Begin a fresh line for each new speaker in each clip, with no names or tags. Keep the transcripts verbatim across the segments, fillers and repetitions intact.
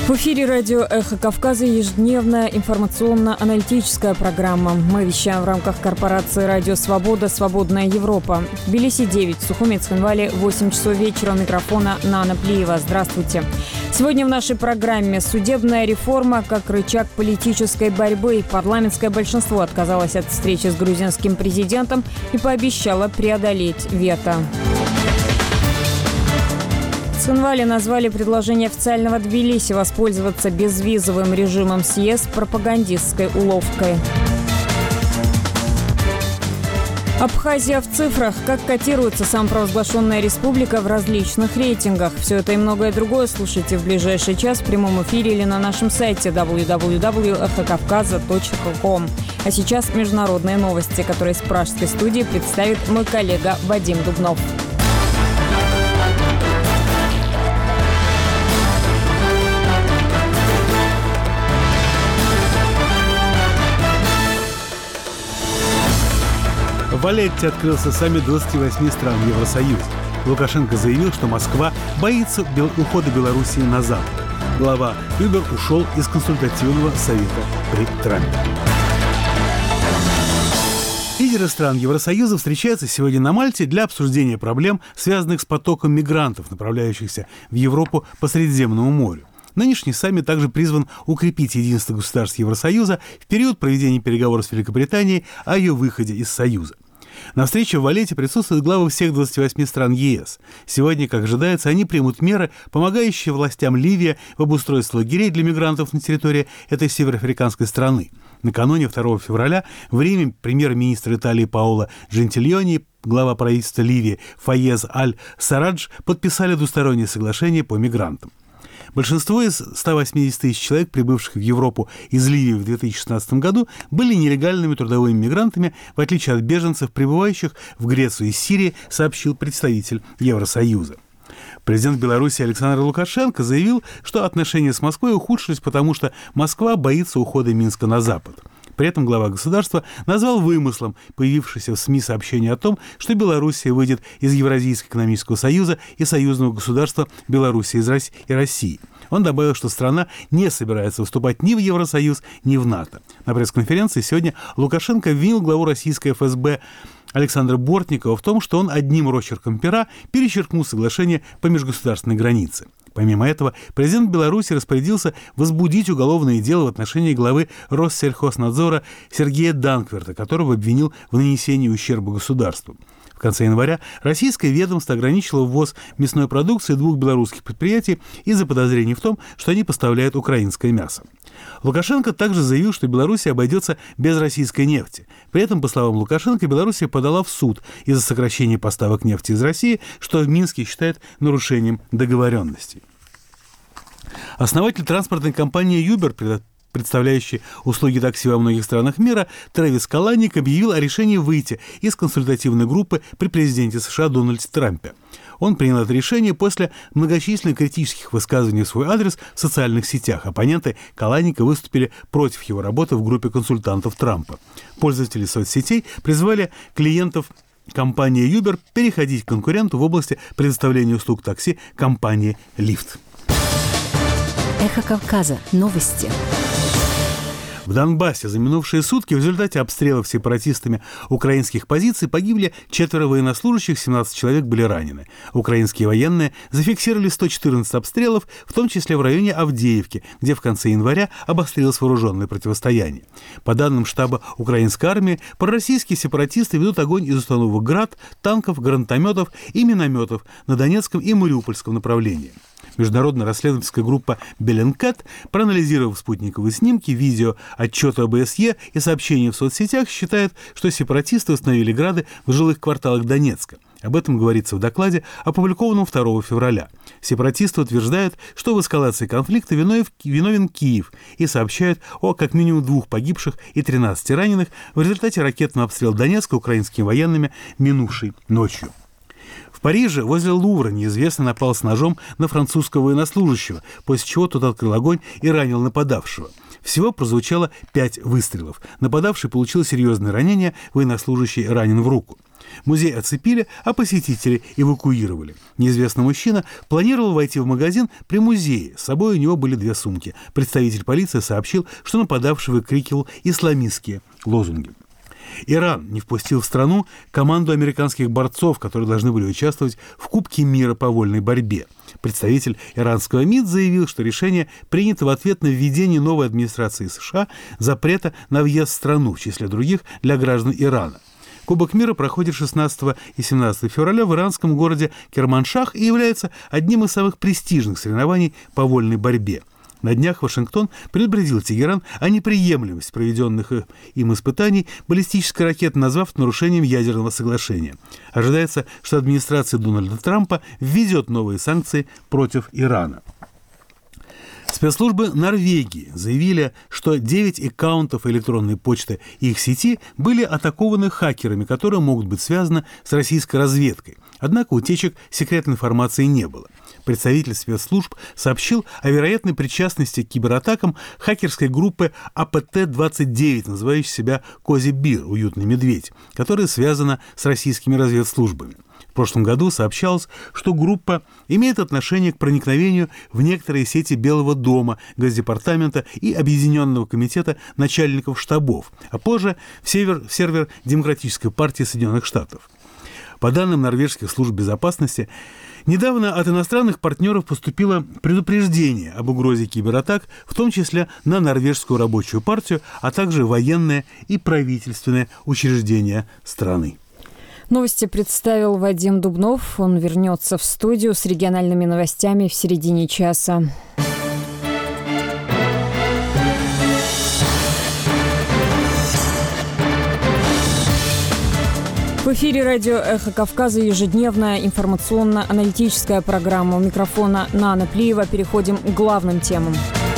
В эфире радио «Эхо Кавказа» ежедневная информационно-аналитическая программа. Мы вещаем в рамках корпорации «Радио Свобода. Свободная Европа». В Тбилиси девять, в Сухуме, Цхинвале восемь часов вечера. У микрофона Нана Плиева. Здравствуйте. Сегодня в нашей программе судебная реформа как рычаг политической борьбы. Парламентское большинство отказалось от встречи с грузинским президентом и пообещало преодолеть вето. В Цхинвале назвали предложение официального Тбилиси воспользоваться безвизовым режимом с ЕС пропагандистской уловкой. Абхазия в цифрах. Как котируется самопровозглашенная республика в различных рейтингах. Все это и многое другое слушайте в ближайший час в прямом эфире или на нашем сайте дабл ю дабл ю дабл ю точка эхо кавказа точка ком. А сейчас международные новости, которые из пражской студии представит мой коллега Вадим Дубнов.
В Валетте открылся саммит двадцати восьми стран Евросоюза. Лукашенко заявил, что Москва боится бел- ухода Белоруссии на Запад. Глава Юбер ушел из консультативного совета при Трампе. Лидеры стран Евросоюза встречаются сегодня на Мальте для обсуждения проблем, связанных с потоком мигрантов, направляющихся в Европу по Средиземному морю. Нынешний саммит также призван укрепить единство государств Евросоюза в период проведения переговоров с Великобританией о ее выходе из Союза. На встрече в Валетте присутствуют главы всех двадцати восьми стран ЕС. Сегодня, как ожидается, они примут меры, помогающие властям Ливии в обустройстве лагерей для мигрантов на территории этой североафриканской страны. Накануне второго февраля в Риме премьер-министр Италии Паоло Джентильони, глава правительства Ливии Файез Аль-Сарадж подписали двустороннее соглашение по мигрантам. Большинство из ста восьмидесяти тысяч человек, прибывших в Европу из Ливии в две тысячи шестнадцатом году, были нелегальными трудовыми мигрантами, в отличие от беженцев, прибывающих в Грецию из Сирии, сообщил представитель Евросоюза. Президент Беларуси Александр Лукашенко заявил, что отношения с Москвой ухудшились, потому что Москва боится ухода Минска на Запад. При этом глава государства назвал вымыслом появившееся в СМИ сообщение о том, что Белоруссия выйдет из Евразийского экономического союза и союзного государства Белоруссии и России. Он добавил, что страна не собирается вступать ни в Евросоюз, ни в НАТО. На пресс-конференции сегодня Лукашенко обвинил главу российской эф эс бэ Александра Бортникова в том, что он одним росчерком пера перечеркнул соглашение по межгосударственной границе. Помимо этого, президент Беларуси распорядился возбудить уголовное дело в отношении главы Россельхознадзора Сергея Данкверта, которого обвинил в нанесении ущерба государству. В конце января российское ведомство ограничило ввоз мясной продукции двух белорусских предприятий из-за подозрений в том, что они поставляют украинское мясо. Лукашенко также заявил, что Беларусь обойдется без российской нефти. При этом, по словам Лукашенко, Беларусь подала в суд из-за сокращения поставок нефти из России, что в Минске считают нарушением договоренностей. Основатель транспортной компании «Юбер», представляющий услуги такси во многих странах мира, Трэвис Каланик объявил о решении выйти из консультативной группы при президенте США Дональде Трампе. Он принял это решение после многочисленных критических высказываний в свой адрес в социальных сетях. Оппоненты Каланика выступили против его работы в группе консультантов Трампа. Пользователи соцсетей призвали клиентов компании Uber переходить к конкуренту в области предоставления услуг такси компании Lyft.
Эхо Кавказа. Новости.
В Донбассе за минувшие сутки в результате обстрелов сепаратистами украинских позиций погибли четверо военнослужащих, семнадцать человек были ранены. Украинские военные зафиксировали сто четырнадцать обстрелов, в том числе в районе Авдеевки, где в конце января обострилось вооруженное противостояние. По данным штаба украинской армии, пророссийские сепаратисты ведут огонь из установок «Град», танков, гранатометов и минометов на Донецком и Мариупольском направлении. Международная расследовательская группа Bellingcat, проанализировав спутниковые снимки, видео, отчеты об бэ эс е и сообщения в соцсетях, считает, что сепаратисты установили грады в жилых кварталах Донецка. Об этом говорится в докладе, опубликованном второго февраля. Сепаратисты утверждают, что в эскалации конфликта виновен Киев и сообщают о как минимум двух погибших и тринадцати раненых в результате ракетного обстрела Донецка украинскими военными минувшей ночью. В Париже возле Лувра неизвестный напал с ножом на французского военнослужащего, после чего тот открыл огонь и ранил нападавшего. Всего прозвучало пять выстрелов. Нападавший получил серьезные ранения, военнослужащий ранен в руку. Музей оцепили, а посетителей эвакуировали. Неизвестный мужчина планировал войти в магазин при музее. С собой у него были две сумки. Представитель полиции сообщил, что нападавший выкрикивал исламистские лозунги. Иран не впустил в страну команду американских борцов, которые должны были участвовать в Кубке мира по вольной борьбе. Представитель иранского МИД заявил, что решение принято в ответ на введение новой администрации США запрета на въезд в страну, в числе других для граждан Ирана. Кубок мира проходит шестнадцатого и семнадцатого февраля в иранском городе Керманшах и является одним из самых престижных соревнований по вольной борьбе. На днях Вашингтон предупредил Тегеран о неприемлемости проведенных им испытаний баллистической ракеты, назвав это нарушением ядерного соглашения. Ожидается, что администрация Дональда Трампа введет новые санкции против Ирана. Спецслужбы Норвегии заявили, что девять аккаунтов электронной почты и их сети были атакованы хакерами, которые могут быть связаны с российской разведкой. Однако утечек секретной информации не было. Представитель спецслужб сообщил о вероятной причастности к кибератакам хакерской группы А Пэ Тэ двадцать девять, называющей себя «Кози Бир» — «Уютный медведь», которая связана с российскими разведслужбами. В прошлом году сообщалось, что группа имеет отношение к проникновению в некоторые сети Белого дома, Госдепартамента и Объединенного комитета начальников штабов, а позже в, север, в сервер Демократической партии Соединенных Штатов. По данным норвежских служб безопасности, недавно от иностранных партнеров поступило предупреждение об угрозе кибератак, в том числе на норвежскую рабочую партию, а также военные и правительственные учреждения страны.
Новости представил Вадим Дубнов. Он вернется в студию с региональными новостями в середине часа. В эфире радио «Эхо Кавказа» ежедневная информационно-аналитическая программа. У микрофона Нана Плиева. Переходим к главным темам.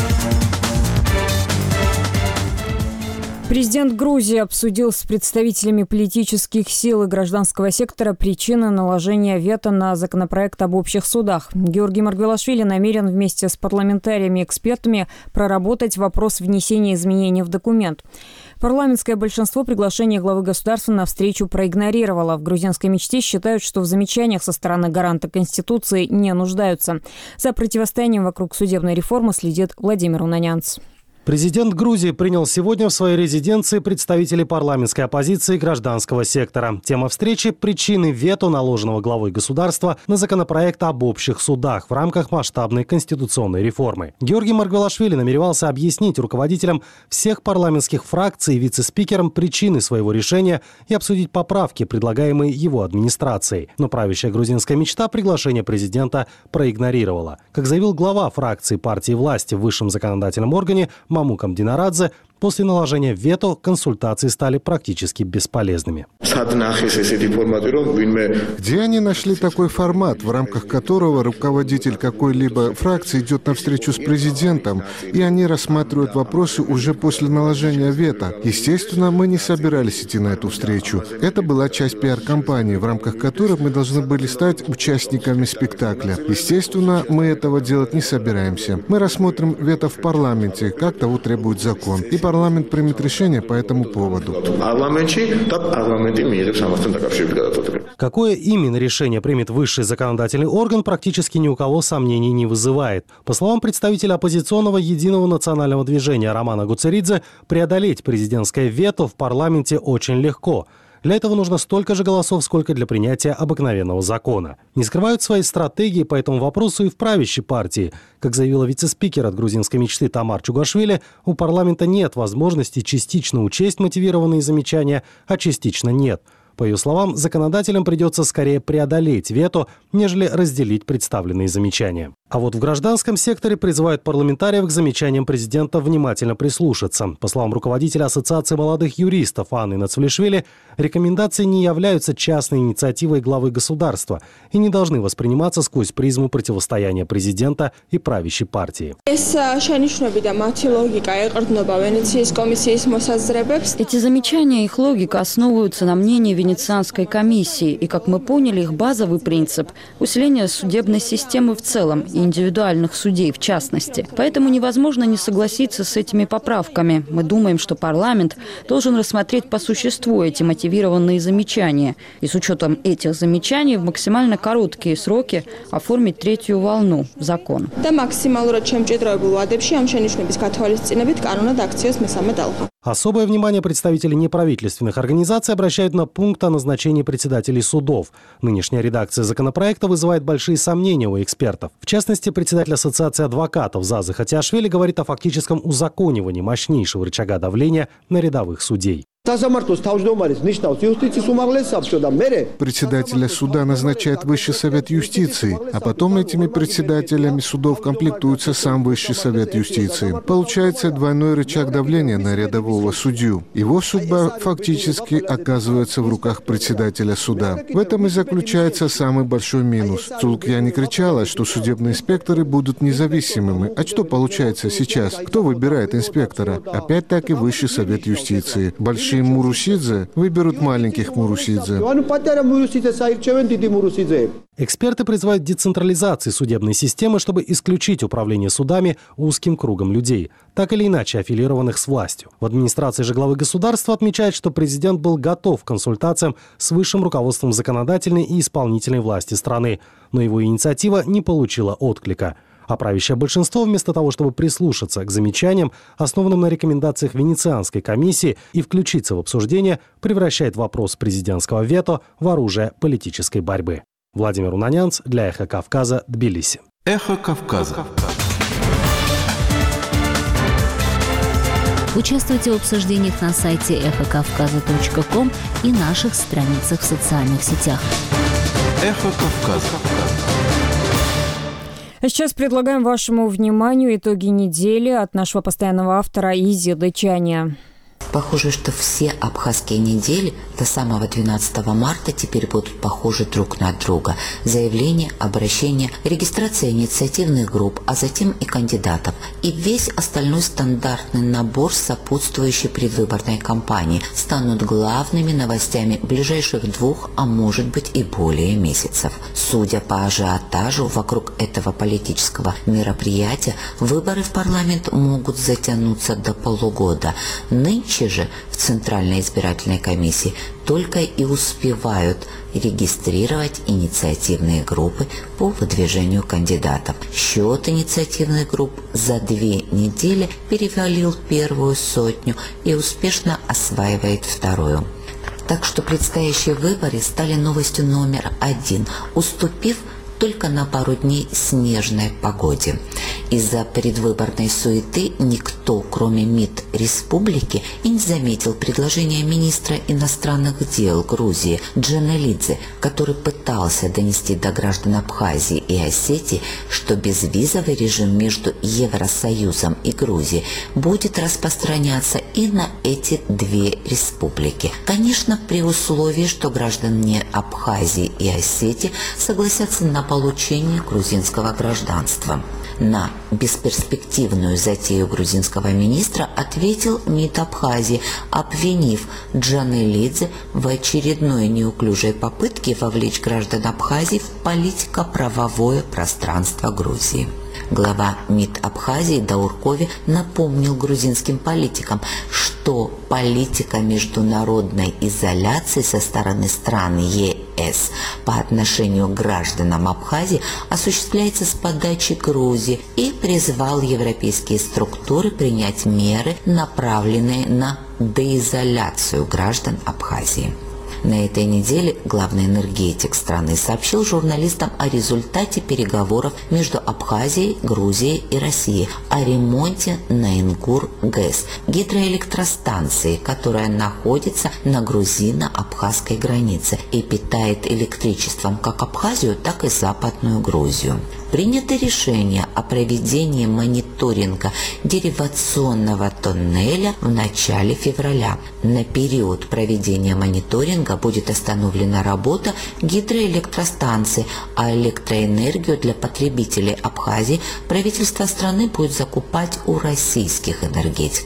Президент Грузии обсудил с представителями политических сил и гражданского сектора причины наложения вето на законопроект об общих судах. Георгий Маргвелашвили намерен вместе с парламентариями и экспертами проработать вопрос внесения изменений в документ. Парламентское большинство приглашение главы государства на встречу проигнорировало. В грузинской мечте считают, что в замечаниях со стороны гаранта Конституции не нуждаются. За противостоянием вокруг судебной реформы следит Владимир Унанянц.
Президент Грузии принял сегодня в своей резиденции представителей парламентской оппозиции и гражданского сектора. Тема встречи – причины вето, наложенного главой государства на законопроект об общих судах в рамках масштабной конституционной реформы. Георгий Маргвелашвили намеревался объяснить руководителям всех парламентских фракций и вице-спикерам причины своего решения и обсудить поправки, предлагаемые его администрацией. Но правящая грузинская мечта приглашение президента проигнорировала. Как заявил глава фракции партии власти в высшем законодательном органе Мамукам Динарадзе, после наложения вето консультации стали практически бесполезными.
Где они нашли такой формат, в рамках которого руководитель какой-либо фракции идет на встречу с президентом, и они рассматривают вопросы уже после наложения вето? Естественно, мы не собирались идти на эту встречу. Это была часть пиар-кампании, в рамках которой мы должны были стать участниками спектакля. Естественно, мы этого делать не собираемся. Мы рассмотрим вето в парламенте, как того требует закон. И парламент примет решение по этому поводу.
Какое именно решение примет высший законодательный орган, практически ни у кого сомнений не вызывает. По словам представителя оппозиционного Единого национального движения Романа Гуцеридзе, преодолеть президентское вето в парламенте очень легко. Для этого нужно столько же голосов, сколько для принятия обыкновенного закона. Не скрывают своей стратегии по этому вопросу и в правящей партии. Как заявила вице-спикер от грузинской мечты Тамар Чугашвили, у парламента нет возможности частично учесть мотивированные замечания, а частично нет. По ее словам, законодателям придется скорее преодолеть вето, нежели разделить представленные замечания. А вот в гражданском секторе призывают парламентариев к замечаниям президента внимательно прислушаться. По словам руководителя Ассоциации молодых юристов Анны Нацвлишвили, рекомендации не являются частной инициативой главы государства и не должны восприниматься сквозь призму противостояния президента и правящей партии.
Эти замечания и их логика основываются на мнении Венецианской комиссии, и, как мы поняли, их базовый принцип – усиление судебной системы в целом и индивидуальных судей в частности. Поэтому невозможно не согласиться с этими поправками. Мы думаем, что парламент должен рассмотреть по существу эти мотивированные замечания и с учетом этих замечаний в максимально короткие сроки оформить третью волну в закон.
Особое внимание представители неправительственных организаций обращают на пункт о назначении председателей судов. Нынешняя редакция законопроекта вызывает большие сомнения у экспертов. В частности, председатель Ассоциации адвокатов Заза Хатиашвили говорит о фактическом узаконивании мощнейшего рычага давления на рядовых судей.
Председателя суда назначает Высший совет юстиции, а потом этими председателями судов комплектуется сам Высший совет юстиции. Получается двойной рычаг давления на рядового судью. Его судьба фактически оказывается в руках председателя суда. В этом и заключается самый большой минус. Цулкияни кричала, что судебные инспекторы будут независимыми. А что получается сейчас? Кто выбирает инспектора? Опять-таки Высший совет юстиции. Большие Мурусидзе выберут маленьких Мурусидзе.
Эксперты призывают к децентрализации судебной системы, чтобы исключить управление судами узким кругом людей, так или иначе аффилированных с властью. В администрации же главы государства отмечают, что президент был готов к консультациям с высшим руководством законодательной и исполнительной власти страны, но его инициатива не получила отклика. А правящее большинство, вместо того, чтобы прислушаться к замечаниям, основанным на рекомендациях Венецианской комиссии, и включиться в обсуждение, превращает вопрос президентского вето в оружие политической борьбы. Владимир Унанянц для «Эхо Кавказа», Тбилиси.
«Эхо Кавказа».
Участвуйте в обсуждениях на сайте эхо кавказа точка ком и наших страницах в социальных сетях.
«Эхо Кавказа».
А сейчас предлагаем вашему вниманию итоги недели от нашего постоянного автора Изи Дычания.
Похоже, что все абхазские недели до самого двенадцатого марта теперь будут похожи друг на друга. Заявления, обращения, регистрация инициативных групп, а затем и кандидатов. И весь остальной стандартный набор сопутствующей предвыборной кампании станут главными новостями ближайших двух, а может быть и более месяцев. Судя по ажиотажу вокруг этого политического мероприятия, выборы в парламент могут затянуться до полугода. Нынче же в Центральной избирательной комиссии только и успевают регистрировать инициативные группы по выдвижению кандидатов. Счет инициативных групп за две недели перевалил первую сотню и успешно осваивает вторую. Так что предстоящие выборы стали новостью номер один, уступив только на пару дней снежной погоде. Из-за предвыборной суеты никто, кроме МИД республики, и не заметил предложения министра иностранных дел Грузии Джанелидзе, который пытался донести до граждан Абхазии и Осетии, что безвизовый режим между Евросоюзом и Грузией будет распространяться и на эти две республики. Конечно, при условии, что граждане Абхазии и Осетии согласятся на получение грузинского гражданства. На бесперспективную затею грузинского министра ответил МИД Абхазии, обвинив Джанелидзе в очередной неуклюжей попытке вовлечь граждан Абхазии в политико-правовое пространство Грузии. Глава МИД Абхазии Дауркови напомнил грузинским политикам, что политика международной изоляции со стороны стран ЕС по отношению к гражданам Абхазии осуществляется с подачи Грузии, и призвал европейские структуры принять меры, направленные на деизоляцию граждан Абхазии. На этой неделе главный энергетик страны сообщил журналистам о результате переговоров между Абхазией, Грузией и Россией о ремонте Наингур-ГЭС, гидроэлектростанции, которая находится на грузино-абхазской границе и питает электричеством как Абхазию, так и Западную Грузию. Принято решение о проведении мониторинга деривационного тоннеля в начале февраля. На период проведения мониторинга будет остановлена работа гидроэлектростанции, а электроэнергию для потребителей Абхазии правительство страны будет закупать у российских энергетиков.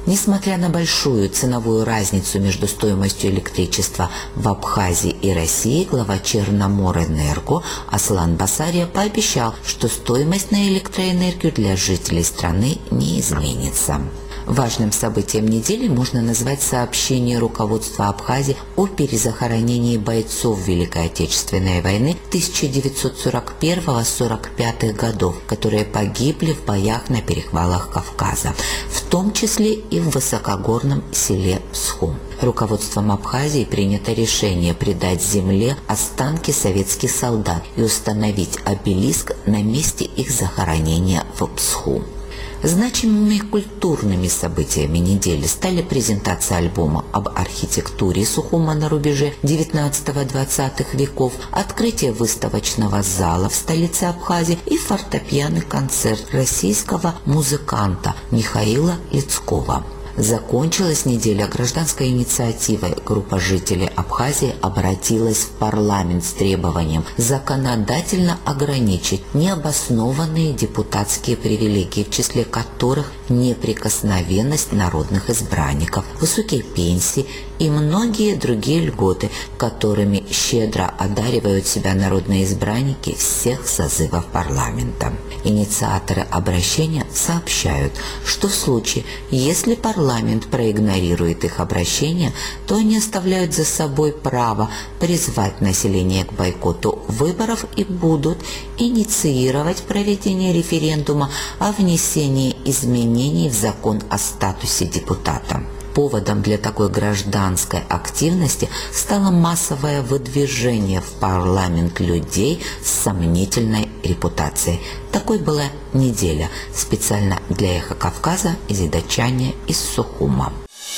Несмотря на большую ценовую разницу между стоимостью электричества в Абхазии и России, глава Черноморэнерго Аслан Басария пообещал, что стоимость на электроэнергию для жителей страны не изменится. Важным событием недели можно назвать сообщение руководства Абхазии о перезахоронении бойцов Великой Отечественной войны тысяча девятьсот сорок первого — сорок пятого годов, которые погибли в боях на перевалах Кавказа, в том числе и в высокогорном селе Псху. Руководством Абхазии принято решение придать земле останки советских солдат и установить обелиск на месте их захоронения в Псху. Значимыми культурными событиями недели стали презентация альбома об архитектуре Сухума на рубеже девятнадцатого-двадцатых веков, открытие выставочного зала в столице Абхазии и фортепианный концерт российского музыканта Михаила Лицкова. Закончилась неделя гражданской инициативой. Группа жителей Абхазии обратилась в парламент с требованием законодательно ограничить необоснованные депутатские привилегии, в числе которых неприкосновенность народных избранников, высокие пенсии и многие другие льготы, которыми щедро одаривают себя народные избранники всех созывов парламента. Инициаторы обращения сообщают, что в случае, если парламент проигнорирует их обращение, то они оставляют за собой право призвать население к бойкоту выборов и будут инициировать проведение референдума о внесении изменений в закон о статусе депутата. Поводом для такой гражданской активности стало массовое выдвижение в парламент людей с сомнительной репутацией. Такой была неделя. Специально для «Эхо Кавказа» из Идачане из Сухума.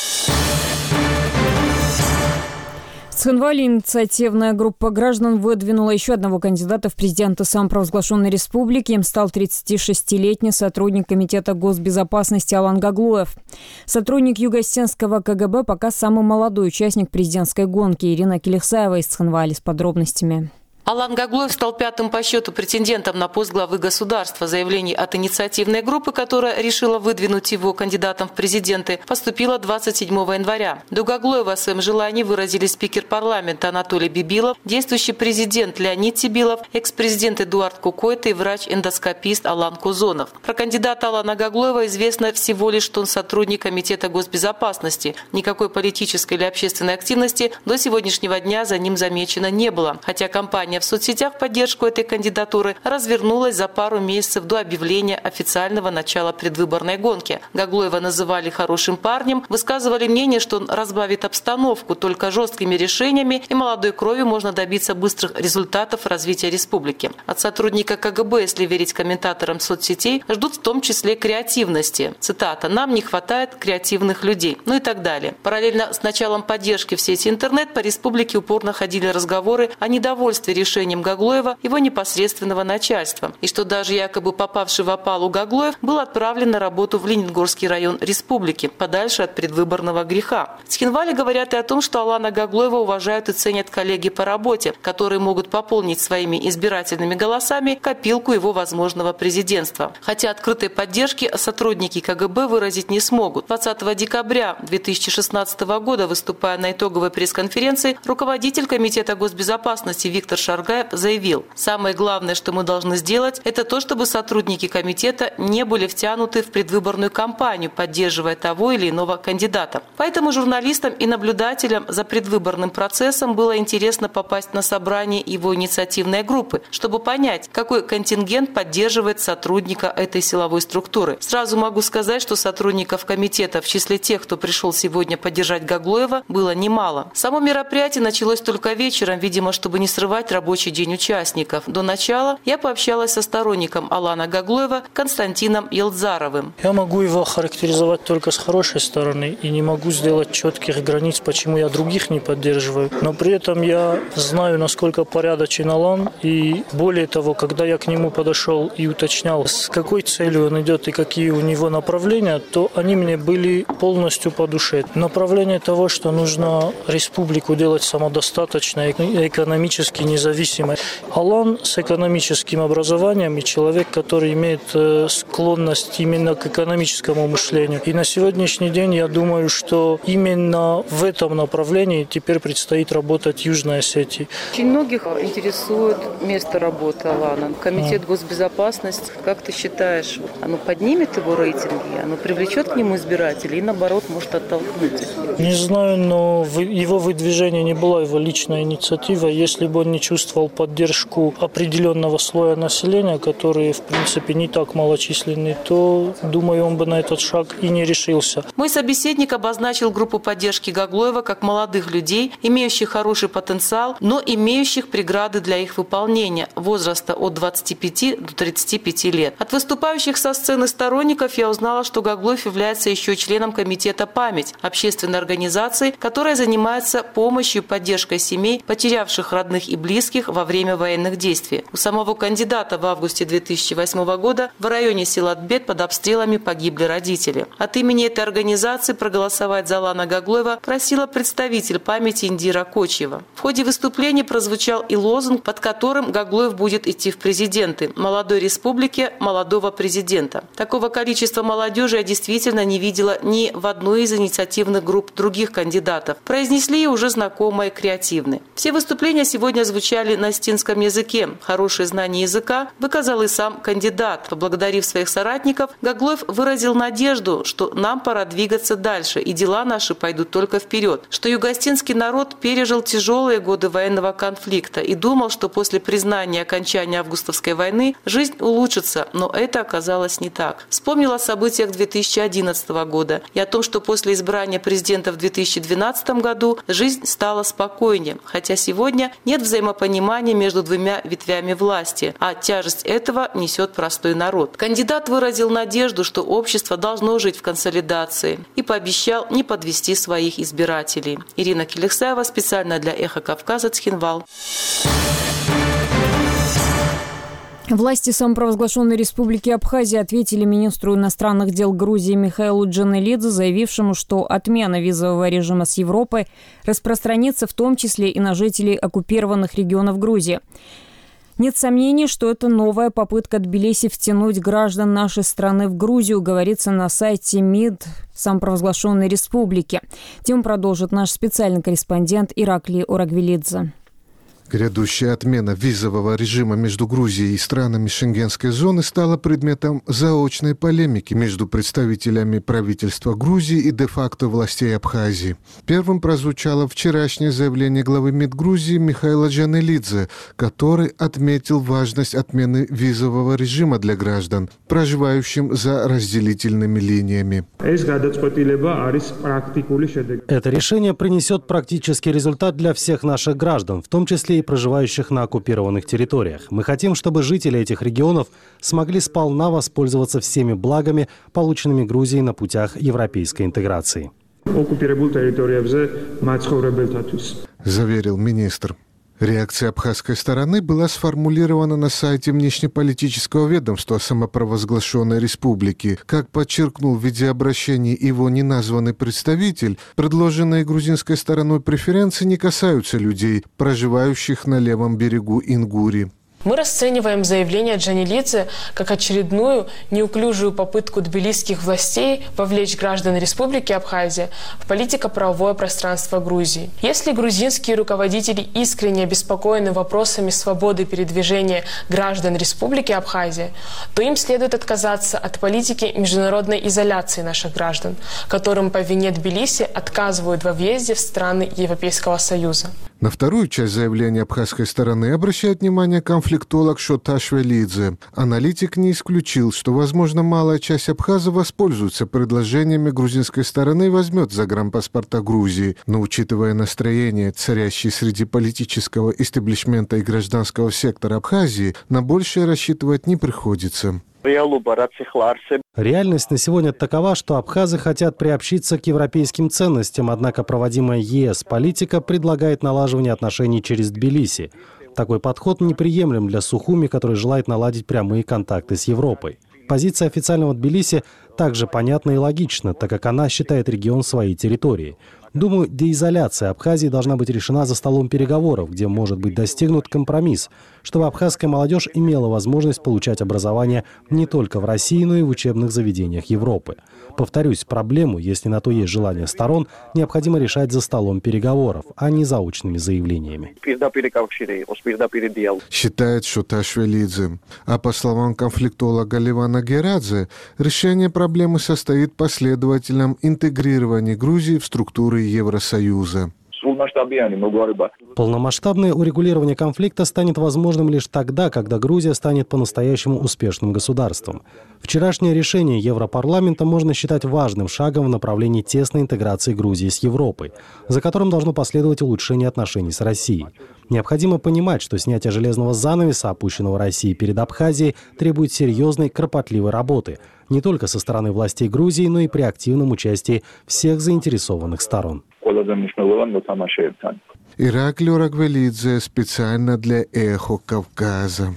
В Цхинвале инициативная группа граждан выдвинула еще одного кандидата в президенты самопровозглашенной республики. Им стал тридцатишестилетний сотрудник Комитета госбезопасности Алан Гаглоев. Сотрудник Юго-Осетинского ка гэ бэ пока самый молодой участник президентской гонки. Ирина Келихсаева из Цхинвали с подробностями.
Алан Гаглоев стал пятым по счету претендентом на пост главы государства. Заявлений от инициативной группы, которая решила выдвинуть его кандидатом в президенты, поступило двадцать седьмого января. До Гаглоева о своем желании выразили спикер парламента Анатолий Бибилов, действующий президент Леонид Тибилов, экс-президент Эдуард Кукойта и врач-эндоскопист Алан Кузонов. Про кандидата Алана Гаглоева известно всего лишь, что он сотрудник Комитета госбезопасности. Никакой политической или общественной активности до сегодняшнего дня за ним замечено не было, хотя компания в соцсетях в поддержку этой кандидатуры развернулась за пару месяцев до объявления официального начала предвыборной гонки. Гаглоева называли хорошим парнем, высказывали мнение, что он разбавит обстановку, только жесткими решениями и молодой кровью можно добиться быстрых результатов развития республики. От сотрудника ка гэ бэ, если верить комментаторам соцсетей, ждут в том числе креативности. Цитата: «Нам не хватает креативных людей», ну и так далее. Параллельно с началом поддержки в сети интернет по республике упорно ходили разговоры о недовольстве решением Гаглоева его непосредственного начальства, и что даже якобы попавший в опалу Гаглоев был отправлен на работу в Ленингорский район республики, подальше от предвыборного греха. В Цхинвале говорят и о том, что Алана Гаглоева уважают и ценят коллеги по работе, которые могут пополнить своими избирательными голосами копилку его возможного президентства. Хотя открытой поддержки сотрудники ка гэ бэ выразить не смогут. двадцатого декабря две тысячи шестнадцатого года, выступая на итоговой пресс-конференции, руководитель Комитета госбезопасности Виктор Шаргаев заявил: «Самое главное, что мы должны сделать, это то, чтобы сотрудники комитета не были втянуты в предвыборную кампанию, поддерживая того или иного кандидата». Поэтому журналистам и наблюдателям за предвыборным процессом было интересно попасть на собрание его инициативной группы, чтобы понять, какой контингент поддерживает сотрудника этой силовой структуры. Сразу могу сказать, что сотрудников комитета в числе тех, кто пришел сегодня поддержать Гаглоева, было немало. Само мероприятие началось только вечером, видимо, чтобы не срывать рабочий день участников. До начала я пообщалась со сторонником Алана Гаглоева Константином Елдзаровым.
Я могу его характеризовать только с хорошей стороны и не могу сделать четких границ, почему я других не поддерживаю. Но при этом я знаю, насколько порядочен Алан, и более того, когда я к нему подошел и уточнял, с какой целью он идет и какие у него направления, то они мне были полностью по душе. Направление того, что нужно республику делать самодостаточной, экономически независимой, независимой. Алан с экономическим образованием и человек, который имеет склонность именно к экономическому мышлению. И на сегодняшний день я думаю, что именно в этом направлении теперь предстоит работать Южной Осетии.
Очень многих интересует место работы Алана. Комитет госбезопасности, как ты считаешь, оно поднимет его рейтинги, оно привлечет к нему избирателей и, наоборот, может оттолкнуть их?
Не знаю, но его выдвижение не была его личная инициатива. Если бы он не чувствовал поддержку определенного слоя населения, которые, в принципе, не так малочисленны, то, думаю, он бы на этот шаг и не решился.
Мой собеседник обозначил группу поддержки Гаглоева как молодых людей, имеющих хороший потенциал, но имеющих преграды для их выполнения – возраста от двадцати пяти до тридцати пяти лет. От выступающих со сцены сторонников я узнала, что Гаглоев является еще членом комитета «Память» общественной организации, которая занимается помощью и поддержкой семей, потерявших родных и близких во время военных действий. У самого кандидата в августе две тысячи восьмого года в районе Силатбет под обстрелами погибли родители. От имени этой организации проголосовать за Алана Гаглоева просила представитель «Памяти» Индира Кочева. В ходе выступления прозвучал и лозунг, под которым Гаглоев будет идти в президенты «Молодой республике молодого президента». Такого количества молодежи я действительно не видела ни в одной из инициативных групп других кандидатов. Произнесли уже знакомые креативные. Все выступления сегодня звучали на остинском языке. Хорошее знание языка выказал и сам кандидат. Поблагодарив своих соратников, Гаглоев выразил надежду, что нам пора двигаться дальше, и дела наши пойдут только вперед. Что юго-остинский народ пережил тяжелые годы военного конфликта и думал, что после признания окончания августовской войны жизнь улучшится, но это оказалось не так. Вспомнил о событиях две тысячи одиннадцатого года и о том, что после избрания президента в две тысячи двенадцатом году жизнь стала спокойнее, хотя сегодня нет взаимопонимания между двумя ветвями власти, а тяжесть этого несет простой народ. Кандидат выразил надежду, что общество должно жить в консолидации, и пообещал не подвести своих избирателей. Ирина Келексаева, специально для «Эхо Кавказа», Цхинвал.
Власти самопровозглашенной республики Абхазия ответили министру иностранных дел Грузии Михаилу Джанелидзе, заявившему, что отмена визового режима с Европой распространится в том числе и на жителей оккупированных регионов Грузии. Нет сомнений, что это новая попытка Тбилиси втянуть граждан нашей страны в Грузию, говорится на сайте МИД самопровозглашенной республики. Тему продолжит наш специальный корреспондент Ираклий Орагвелидзе.
Грядущая отмена визового режима между Грузией и странами Шенгенской зоны стала предметом заочной полемики между представителями правительства Грузии и де-факто властей Абхазии. Первым прозвучало вчерашнее заявление главы МИД Грузии Михаила Джанелидзе, который отметил важность отмены визового режима для граждан, проживающим за разделительными линиями.
Это решение принесет практический результат для всех наших граждан, в том числе и проживающих на оккупированных территориях. Мы хотим, чтобы жители этих регионов смогли сполна воспользоваться всеми благами, полученными Грузией на путях европейской интеграции.
Заверил министр. Реакция абхазской стороны была сформулирована на сайте внешнеполитического ведомства самопровозглашенной республики. Как подчеркнул в видеообращении его неназванный представитель, предложенные грузинской стороной преференции не касаются людей, проживающих на левом берегу Ингури.
Мы расцениваем заявление Джанелидзе как очередную неуклюжую попытку тбилисских властей вовлечь граждан Республики Абхазия в политико-правовое пространство Грузии. Если грузинские руководители искренне обеспокоены вопросами свободы передвижения граждан Республики Абхазия, то им следует отказаться от политики международной изоляции наших граждан, которым по вине Тбилиси отказывают во въезде в страны Европейского Союза.
На вторую часть заявления абхазской стороны обращает внимание конфликтолог Шоташ Велидзе. Аналитик не исключил, что, возможно, малая часть абхазов воспользуется предложениями грузинской стороны и возьмет загранпаспорта Грузии. Но, учитывая настроение, царящее среди политического истеблишмента и гражданского сектора Абхазии, на большее рассчитывать не приходится.
Реальность на сегодня такова, что абхазы хотят приобщиться к европейским ценностям, однако проводимая ЕС политика предлагает налаживание отношений через Тбилиси. Такой подход неприемлем для Сухуми, который желает наладить прямые контакты с Европой. Позиция официального Тбилиси также понятна и логична, так как она считает регион своей территорией. Думаю, деизоляция Абхазии должна быть решена за столом переговоров, где может быть достигнут компромисс, чтобы абхазская молодежь имела возможность получать образование не только в России, но и в учебных заведениях Европы. Повторюсь, проблему, если на то есть желание сторон, необходимо решать за столом переговоров, а не заочными заявлениями.
Считает Шуташвилидзе. А по словам конфликтолога Левана Герадзе, решение проблемы состоит в последовательном интегрировании Грузии в структуры Евросоюза.
Полномасштабное урегулирование конфликта станет возможным лишь тогда, когда Грузия станет по-настоящему успешным государством. Вчерашнее решение Европарламента можно считать важным шагом в направлении тесной интеграции Грузии с Европой, за которым должно последовать улучшение отношений с Россией. Необходимо понимать, что снятие железного занавеса, опущенного Россией перед Абхазией, требует серьезной, кропотливой работы, не только со стороны властей Грузии, но и при активном участии всех заинтересованных сторон.
Ираклио Рагвелидзе специально для «Эхо Кавказа».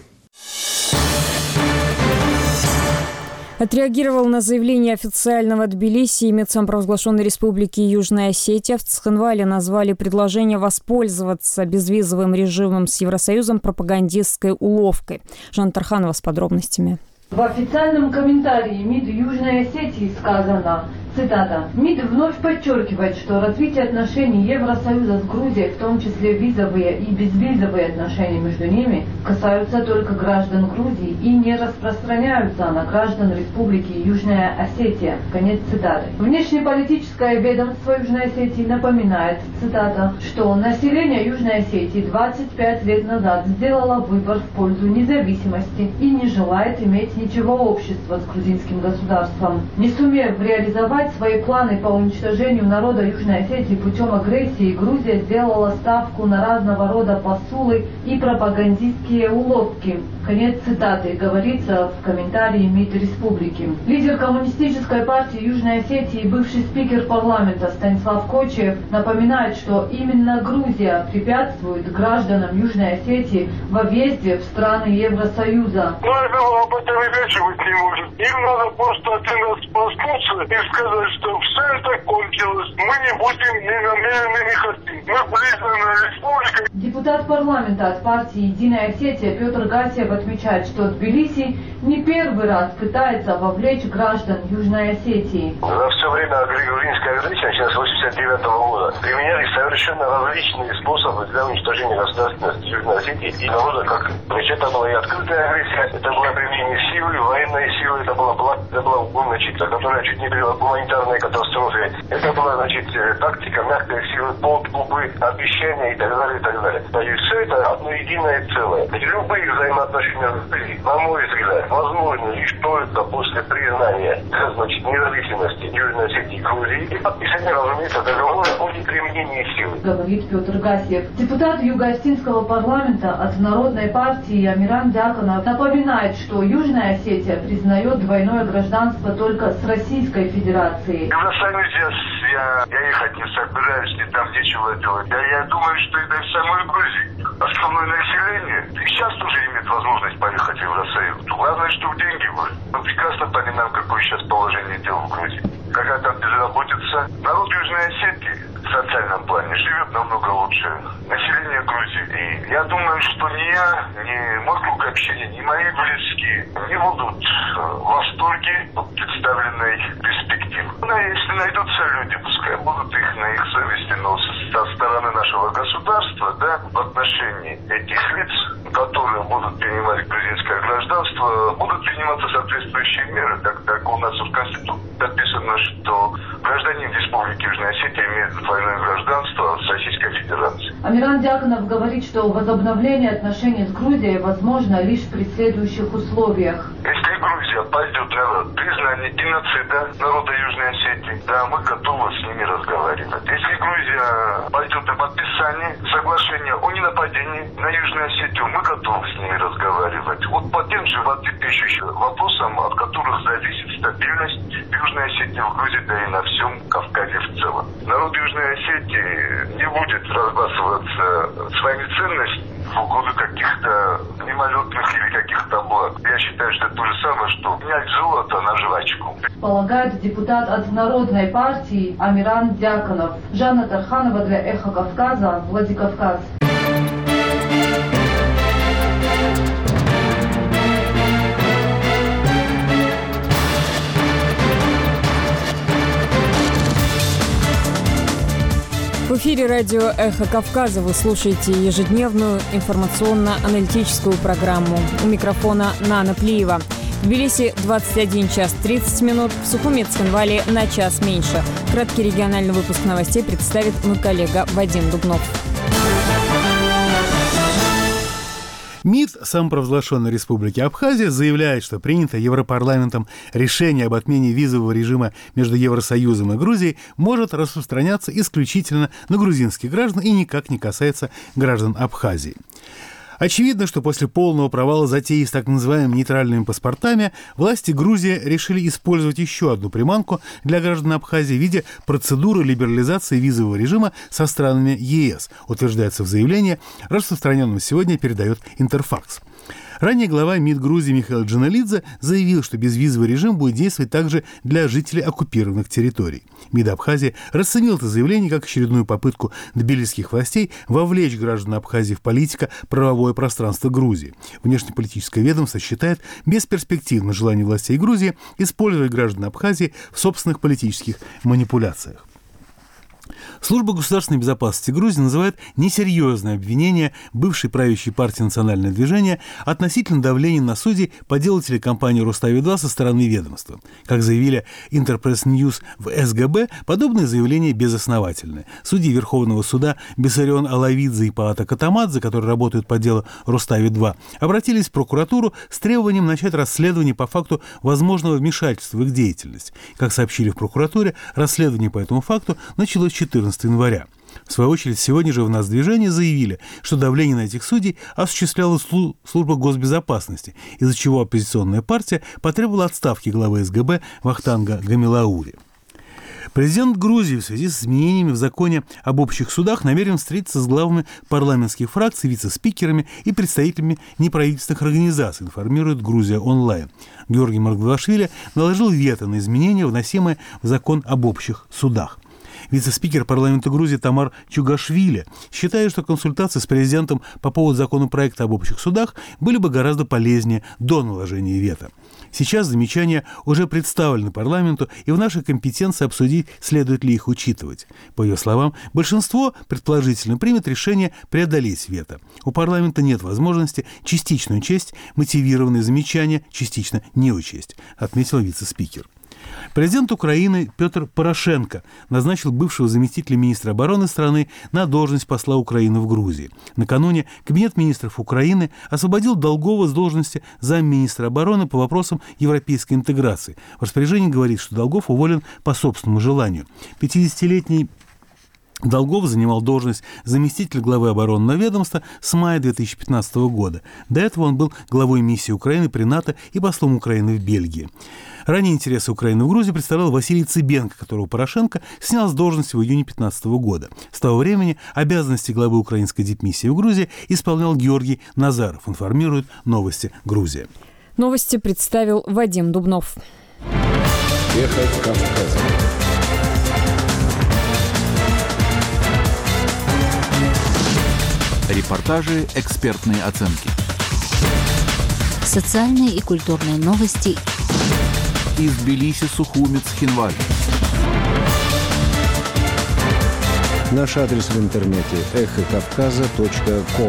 Отреагировал на заявление официального Тбилиси и медсамопровозглашенной республики Южная Осетия. В Цхинвале назвали предложение воспользоваться безвизовым режимом с Евросоюзом пропагандистской уловкой. Жанна Тарханова с подробностями.
В официальном комментарии МИД Южной Осетии сказано, цитата, «МИД вновь подчеркивает, что развитие отношений Евросоюза с Грузией, в том числе визовые и безвизовые отношения между ними, касаются только граждан Грузии и не распространяются на граждан Республики Южная Осетия». Конец цитаты. Внешнеполитическое ведомство Южной Осетии напоминает, цитата, что население Южной Осетии двадцать пять лет назад сделало выбор в пользу независимости и не желает иметь ничего общего с грузинским государством. Не сумев реализовать свои планы по уничтожению народа Южной Осетии путем агрессии, Грузия сделала ставку на разного рода посулы и пропагандистские уловки. Конец цитаты, говорится в комментарии МИД республики. Лидер Коммунистической партии Южной Осетии и бывший спикер парламента Станислав Кочиев напоминает, что именно Грузия препятствует гражданам Южной Осетии во въезде в страны Евросоюза.
Об этом и речи быть не может. Им надо просто один раз проснуться и сказать, что все это кончилось. Мы не будем, не намерены, не хотим. Мы признаны республикой.
Депутат парламента от партии «Единая Осетия» Петр Гасиев отмечает, что Тбилиси не первый раз пытается вовлечь граждан Южной Осетии.
За все время грузинской агрессии, начиная с восемьдесят девятого года, применялись совершенно различные способы для уничтожения государственности Южной Осетии и народа как. Значит, это была и открытая агрессия, это было применение силы, военной силы, это была, была, это была значит, которая чуть не привела к гуманитарной катастрофе. Это была, значит, тактика мягкой силы, подкупы, обещания и так далее, и так далее. Значит, все это одно единое целое. Значит, любые взаимоотношения с Грузией, на мой взгляд, возможно лишь только после признания, значит, независимости Южной Осетии и Грузии и подписания, разумеется, договора о неприменении силы.
Говорит Петр Гасиев. Депутат Юго-Осетинского парламента от Народной партии Амиран Дьяконов напоминает, что Южная Осетия признает двойное гражданство только с Российской Федерацией.
Евросоюз я, я ехать не собираюсь, не там нечего делать. Я, я думаю, что это и в самой Грузии. Основное население и сейчас тоже имеет возможность поехать в Евросоюз. Главное, что деньги были. Мы прекрасно понимаем, какое сейчас положение дел в Грузии. Какая там безработица. Народ Южной Осетии в социальном плане живет намного лучше населения Грузии. И я думаю, что ни я, ни мой круг общения, ни мои близкие не будут в восторге от представленной перспективы. Но если найдутся люди, пускай будут их на их совести, но со стороны нашего государства, да, в отношении этих лиц, которые будут принимать грузинское гражданство, будут приниматься соответствующие меры, так как у нас в Конституции написано, что гражданин Республики Южная Осетия имеет двойное гражданство с Российской Федерацией.
Амиран Дьяконов говорит, что возобновление отношений с Грузией возможно лишь при следующих условиях.
Если Грузия пойдет на признание геноцида народа Южной Осетии, да, мы готовы с ними разговаривать. Если Грузия пойдет на подписание соглашения о ненападении на Южную Осетию, мы готовы с ними разговаривать. Вот по тем же животрепещущим вопросам, от которых зависит стабильность Южной Осетии в Грузии, да и на всем Кавказе в целом. Народ Южной Осетии не будет разбрасываться своими ценностями в в угоду каких-то мимолетных или каких-то благ. Я считаю, что это то же самое, что менять золото на жвачку.
Полагает депутат от Народной партии Амиран Дьяконов. Жанна Тарханова для «Эхо Кавказа», Владикавказ.
В эфире радио «Эхо Кавказа» вы слушаете ежедневную информационно-аналитическую программу. У микрофона Нана Плиева. В Тбилиси двадцать один час тридцать минут, в Сухуми Цхинвале на час меньше. Краткий региональный выпуск новостей представит мой коллега Вадим Дубнов.
МИД самопровозглашенной Республики Абхазия заявляет, что принятое Европарламентом решение об отмене визового режима между Евросоюзом и Грузией может распространяться исключительно на грузинских граждан и никак не касается граждан Абхазии. Очевидно, что после полного провала затеи с так называемыми нейтральными паспортами власти Грузии решили использовать еще одну приманку для граждан Абхазии в виде процедуры либерализации визового режима со странами ЕС, утверждается в заявлении, распространенном сегодня, передает Интерфакс. Ранее глава МИД Грузии Михаил Джаналидзе заявил, что безвизовый режим будет действовать также для жителей оккупированных территорий. МИД Абхазии расценил это заявление как очередную попытку тбилисских властей вовлечь граждан Абхазии в политико-правовое пространство Грузии. Внешнеполитическое ведомство считает бесперспективным желание властей Грузии использовать граждан Абхазии в собственных политических манипуляциях. Служба государственной безопасности Грузии называет несерьезное обвинение бывшей правящей партии «Национальное движение» относительно давления на судей по делу телекомпании «Рустави-два» со стороны ведомства. Как заявили Интерпресс Ньюс в СГБ, подобные заявления безосновательны. Судьи Верховного суда Бессарион Алавидзе и Паата Катамадзе, которые работают по делу «Рустави-два», обратились в прокуратуру с требованием начать расследование по факту возможного вмешательства в их деятельность. Как сообщили в прокуратуре, расследование по этому факту началось четырнадцатого января. В свою очередь, сегодня же в «Нас-движение» заявили, что давление на этих судей осуществляла служба госбезопасности, из-за чего оппозиционная партия потребовала отставки главы СГБ Вахтанга Гамилаури. Президент Грузии в связи с изменениями в законе об общих судах намерен встретиться с главами парламентских фракций, вице-спикерами и представителями неправительственных организаций, информирует Грузия онлайн. Георгий Маргвелашвили наложил вето на изменения, вносимые в закон об общих судах. Вице-спикер парламента Грузии Тамар Чугашвили считает, что консультации с президентом по поводу законопроекта об общих судах были бы гораздо полезнее до наложения вето. Сейчас замечания уже представлены парламенту, и в нашей компетенции обсудить, следует ли их учитывать. По ее словам, большинство предположительно примет решение преодолеть вето. У парламента нет возможности частично учесть мотивированные замечания, частично не учесть, отметил вице-спикер. Президент Украины Петр Порошенко назначил бывшего заместителя министра обороны страны на должность посла Украины в Грузии. Накануне Кабинет министров Украины освободил Долгова с должности замминистра обороны по вопросам европейской интеграции. В распоряжении говорит, что Долгов уволен по собственному желанию. пятидесятилетний Долгов занимал должность заместителя главы оборонного ведомства с мая две тысячи пятнадцатого года. До этого он был главой миссии Украины при НАТО и послом Украины в Бельгии. Ранее интересы Украины в Грузии представлял Василий Цыбенко, которого Порошенко снял с должности в июне две тысячи пятнадцатого года. С того времени обязанности главы украинской дипмиссии в Грузии исполнял Георгий Назаров, информирует «Новости Грузия».
Новости представил Вадим Дубнов.
Эхо Кавказа. Репортажи, экспертные оценки.
Социальные и культурные новости.
Из Тбилиси, Сухуми, Цхинвали.
Наш адрес в интернете эхо кавказа точка ком.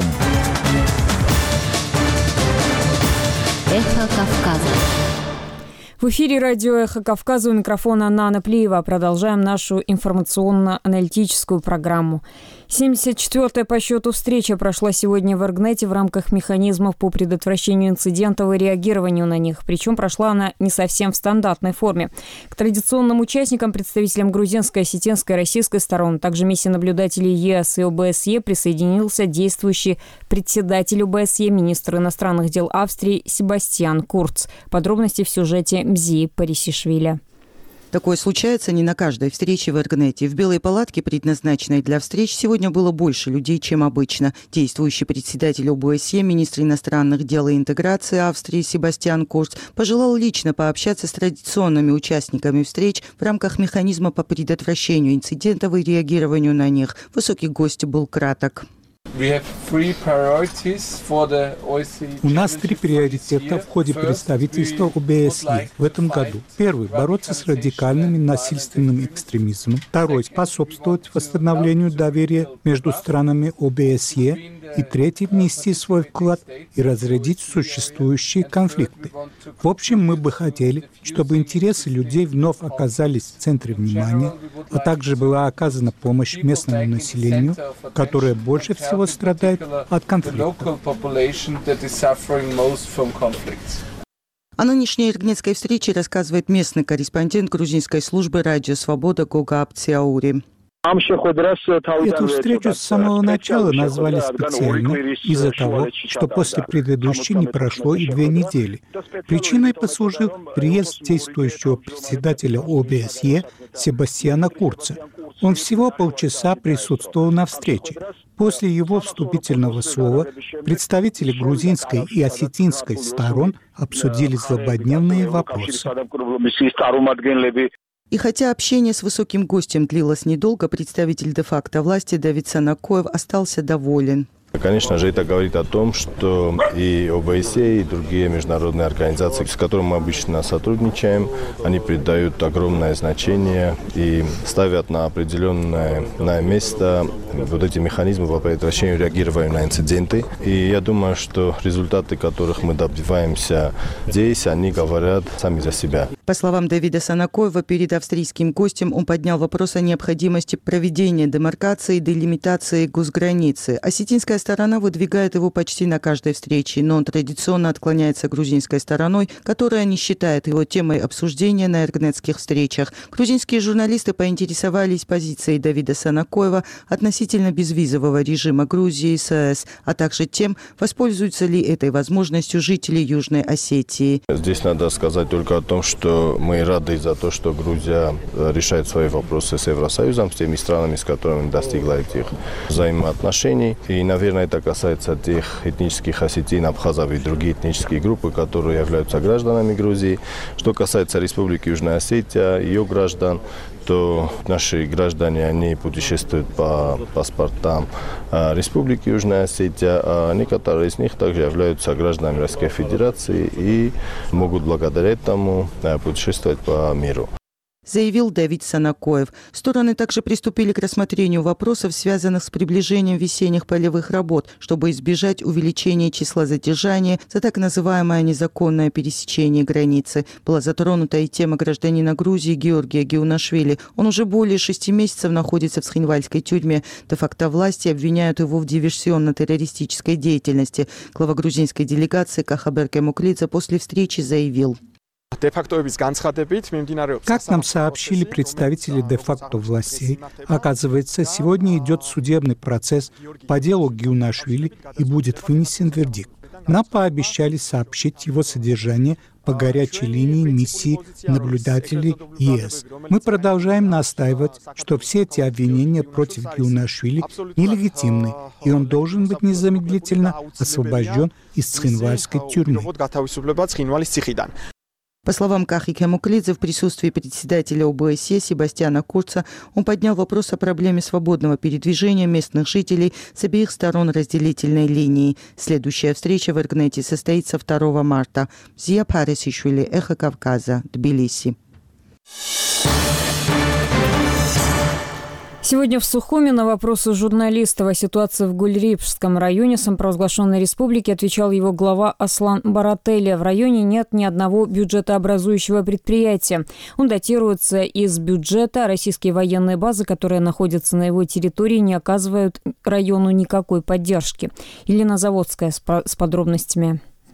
Эхо Кавказа.
В эфире радио «Эхо Кавказа», у микрофона Нана Плиева. Продолжаем нашу информационно-аналитическую программу. семьдесят четвёртая по счету встреча прошла сегодня в Эргнете в рамках механизмов по предотвращению инцидентов и реагированию на них. Причем прошла она не совсем в стандартной форме. К традиционным участникам, представителям грузинской, осетинской, российской сторон, также миссии наблюдателей ЕС и ОБСЕ присоединился действующий председатель ОБСЕ, министр иностранных дел Австрии Себастьян Курц. Подробности в сюжете Мзии Парисишвили.
Такое случается не на каждой встрече в Эргнете. В белой палатке, предназначенной для встреч, сегодня было больше людей, чем обычно. Действующий председатель ОБСЕ, министр иностранных дел и интеграции Австрии Себастьян Курц пожелал лично пообщаться с традиционными участниками встреч в рамках механизма по предотвращению инцидентов и реагированию на них. Высокий гость был краток.
У нас три приоритета в ходе представительства ОБСЕ в этом году. Первый – бороться с радикальным и насильственным экстремизмом. Второй – способствовать восстановлению доверия между странами ОБСЕ. И третий – внести свой вклад и разрядить существующие конфликты. В общем, мы бы хотели, чтобы интересы людей вновь оказались в центре внимания, а также была оказана помощь местному населению, которое больше всего страдает от конфликтов.
О нынешней эргнетской встрече рассказывает местный корреспондент грузинской службы «Радио Свобода» Гога Апциаури.
Эту встречу с самого начала назвали специальной из-за того, что после предыдущей не прошло и две недели. Причиной послужил приезд действующего председателя ОБСЕ Себастьяна Курца. Он всего полчаса присутствовал на встрече. После его вступительного слова представители грузинской и осетинской сторон обсудили злободневные вопросы.
И хотя общение с высоким гостем длилось недолго, представитель де-факто власти Давид Санакоев остался доволен.
Конечно же, это говорит о том, что и ОБСЕ, и другие международные организации, с которыми мы обычно сотрудничаем, они придают огромное значение и ставят на определенное на место вот эти механизмы по предотвращению реагирования на инциденты. И я думаю, что результаты, которых мы добиваемся здесь, они говорят сами за себя.
По словам Давида Санакоева, перед австрийским гостем он поднял вопрос о необходимости проведения демаркации и делимитации госграницы. Осетинская сторона выдвигает его почти на каждой встрече, но он традиционно отклоняется грузинской стороной, которая не считает его темой обсуждения на эргнетских встречах. Грузинские журналисты поинтересовались позицией Давида Санакоева относительно безвизового режима Грузии с ЕС, а также тем, воспользуются ли этой возможностью жители Южной Осетии.
Здесь надо сказать только о том, что мы рады за то, что Грузия решает свои вопросы с Евросоюзом, с теми странами, с которыми достигла этих взаимоотношений. И, наверное, это касается тех этнических осетин, абхазов и других этнических групп, которые являются гражданами Грузии. Что касается Республики Южная Осетия, ее граждан, то наши граждане, они путешествуют по паспортам Республики Южная Осетия, а некоторые из них также являются гражданами Российской Федерации и могут благодаря этому путешествовать по миру,
заявил Давид Санакоев. Стороны также приступили к рассмотрению вопросов, связанных с приближением весенних полевых работ, чтобы избежать увеличения числа задержаний за так называемое незаконное пересечение границы. Была затронута и тема гражданина Грузии Георгия Геунашвили. Он уже более шести месяцев находится в Схинвальской тюрьме. Де-факто власти обвиняют его в диверсионно-террористической деятельности. Глава грузинской делегации Кахабер Кемуклидзе после встречи заявил:
как нам сообщили представители де-факто властей, оказывается, сегодня идет судебный процесс по делу Геунашвили и будет вынесен вердикт. Нам пообещали сообщить его содержание по горячей линии миссии наблюдателей ЕС. Мы продолжаем настаивать, что все эти обвинения против Геунашвили нелегитимны, и он должен быть незамедлительно освобожден из Схинвальской тюрьмы.
По словам Кахи Кемуклидзе, в присутствии председателя ОБСЕ Себастьяна Курца он поднял вопрос о проблеме свободного передвижения местных жителей с обеих сторон разделительной линии. Следующая встреча в Эргнете состоится второго марта. Зия Парисишвили, Эхо Кавказа, Тбилиси.
Сегодня в Сухуми на вопросы журналистов о ситуации в Гульрипшском районе самопровозглашенной республики отвечал его глава Аслан Барателя. В районе нет ни одного бюджетообразующего предприятия. Он датируется из бюджета. Российские военные базы, которые находятся на его территории, не оказывают району никакой поддержки. Елена Заводская с подробностями.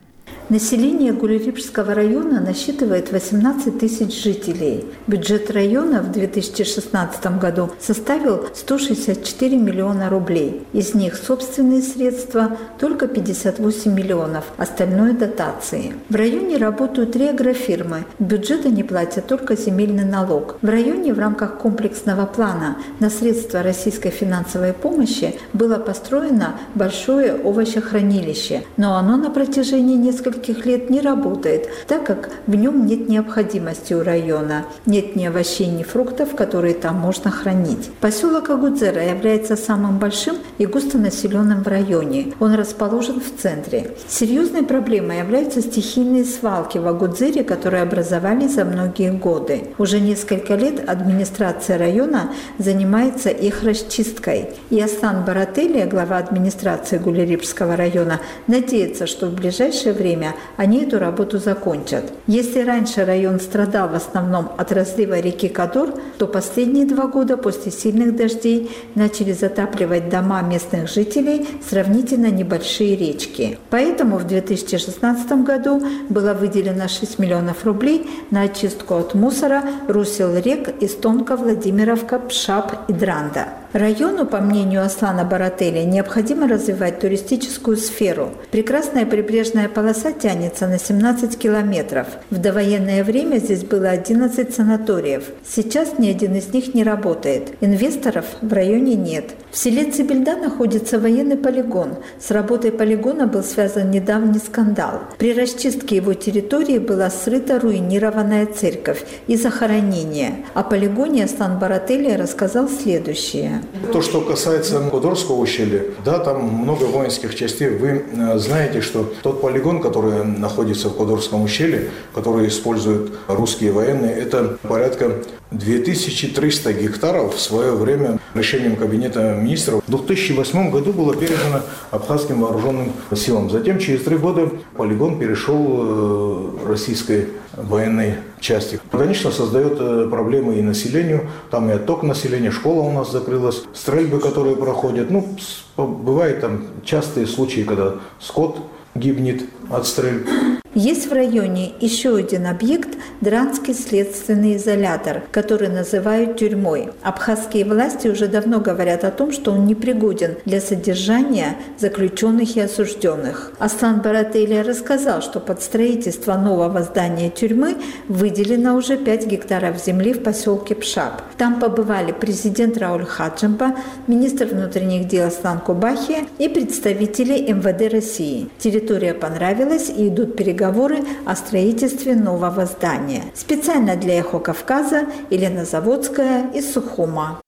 Население Гулерипского района насчитывает восемнадцать тысяч жителей. Бюджет района в две тысячи шестнадцатом году составил сто шестьдесят четыре миллиона рублей. Из них собственные средства только пятьдесят восемь миллионов, остальное дотации. В районе работают три агрофирмы. В бюджет они платят только земельный налог. В районе в рамках комплексного плана на средства российской финансовой помощи было построено большое овощехранилище, но оно на протяжении нескольких лет не работает, так как в нем нет необходимости у района. Нет ни овощей, ни фруктов, которые там можно хранить. Поселок Агудзера является самым большим и густонаселенным в районе. Он расположен в центре. Серьезной проблемой являются стихийные свалки в Агудзере, которые образовались за многие годы. Уже несколько лет администрация района занимается их расчисткой. И Аслан Барателия, глава администрации Гулерипского района, надеется, что в ближайшее время они эту работу закончат. Если раньше район страдал в основном от разлива реки Кадор, то последние два года после сильных дождей начали затапливать дома местных жителей сравнительно небольшие речки. Поэтому в две тысячи шестнадцатом году было выделено шесть миллионов рублей на очистку от мусора русел рек Истонка, Владимировка, Пшап и Дранда. Району, по мнению Аслана Барателя, необходимо развивать туристическую сферу. Прекрасная прибрежная полоса тянется на семнадцать километров. В довоенное время здесь было одиннадцать санаториев. Сейчас ни один из них не работает. Инвесторов в районе нет. В селе Цибельда находится военный полигон. С работой полигона был связан недавний скандал. При расчистке его территории была срыта руинированная церковь и захоронение. О полигоне Аслан Барателя рассказал следующее.
То, что касается Кудорского ущелья, да, там много воинских частей. Вы знаете, что тот полигон, который находится в Кудорском ущелье, который используют русские военные, это порядка две тысячи триста гектаров в свое время решением Кабинета министров. В две тысячи восьмом году было передано абхазским вооруженным силам. Затем, через три года, полигон перешел российской военной части. Конечно, создает проблемы и населению. Там и отток населения, школа у нас закрылась, стрельбы, которые проходят. Ну, бывают там частые случаи, когда скот гибнет от стрельб.
Есть в районе еще один объект – Дранский следственный изолятор, который называют тюрьмой. Абхазские власти уже давно говорят о том, что он непригоден для содержания заключенных и осужденных. Аслан Барателия рассказал, что под строительство нового здания тюрьмы выделено уже пять гектаров земли в поселке Пшап. Там побывали президент Рауль Хаджимба, министр внутренних дел Аслан Кубахи и представители эм вэ дэ России. Территория понравилась и идут переговоры Переговоры о строительстве нового здания. Специально для «Эхо Кавказа» Елена Заводская из Сухума.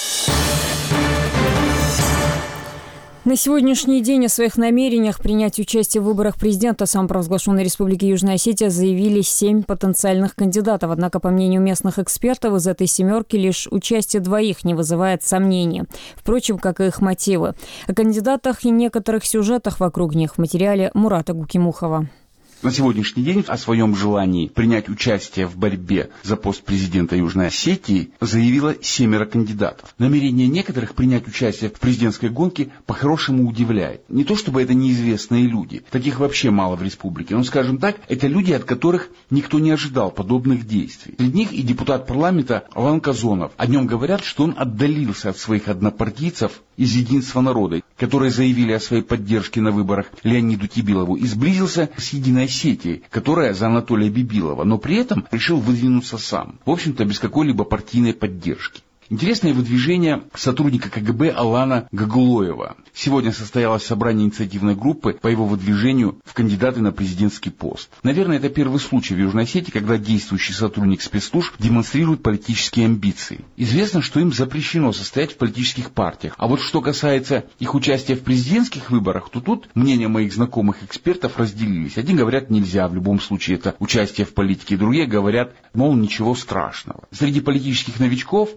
На сегодняшний день о своих намерениях принять участие в выборах президента самопровозглашенной Республики Южная Осетия заявили семь потенциальных кандидатов. Однако, по мнению местных экспертов, из этой семерки лишь участие двоих не вызывает сомнений. Впрочем, как и их мотивы. О кандидатах и некоторых сюжетах вокруг них в материале Мурата Гукимухова.
На сегодняшний день о своем желании принять участие в борьбе за пост президента Южной Осетии заявило семеро кандидатов. Намерение некоторых принять участие в президентской гонке по-хорошему удивляет. Не то чтобы это неизвестные люди, таких вообще мало в республике, но, скажем так, это люди, от которых никто не ожидал подобных действий. Среди них и депутат парламента Алан Казонов. О нем говорят, что он отдалился от своих однопартийцев из Единства народа, которые заявили о своей поддержке на выборах Леониду Кибилову, и сблизился с Единой Осетией, которая за Анатолия Бибилова, но при этом решил выдвинуться сам, в общем-то без какой-либо партийной поддержки. Интересное выдвижение сотрудника ка гэ бэ Алана Гагулоева. Сегодня состоялось собрание инициативной группы по его выдвижению в кандидаты на президентский пост. Наверное, это первый случай в Южной Осетии, когда действующий сотрудник спецслужб демонстрирует политические амбиции. Известно, что им запрещено состоять в политических партиях. А вот что касается их участия в президентских выборах, то тут мнения моих знакомых экспертов разделились. Один говорят, нельзя, в любом случае это участие в политике. Другие говорят, мол, ничего страшного. Среди политических новичков и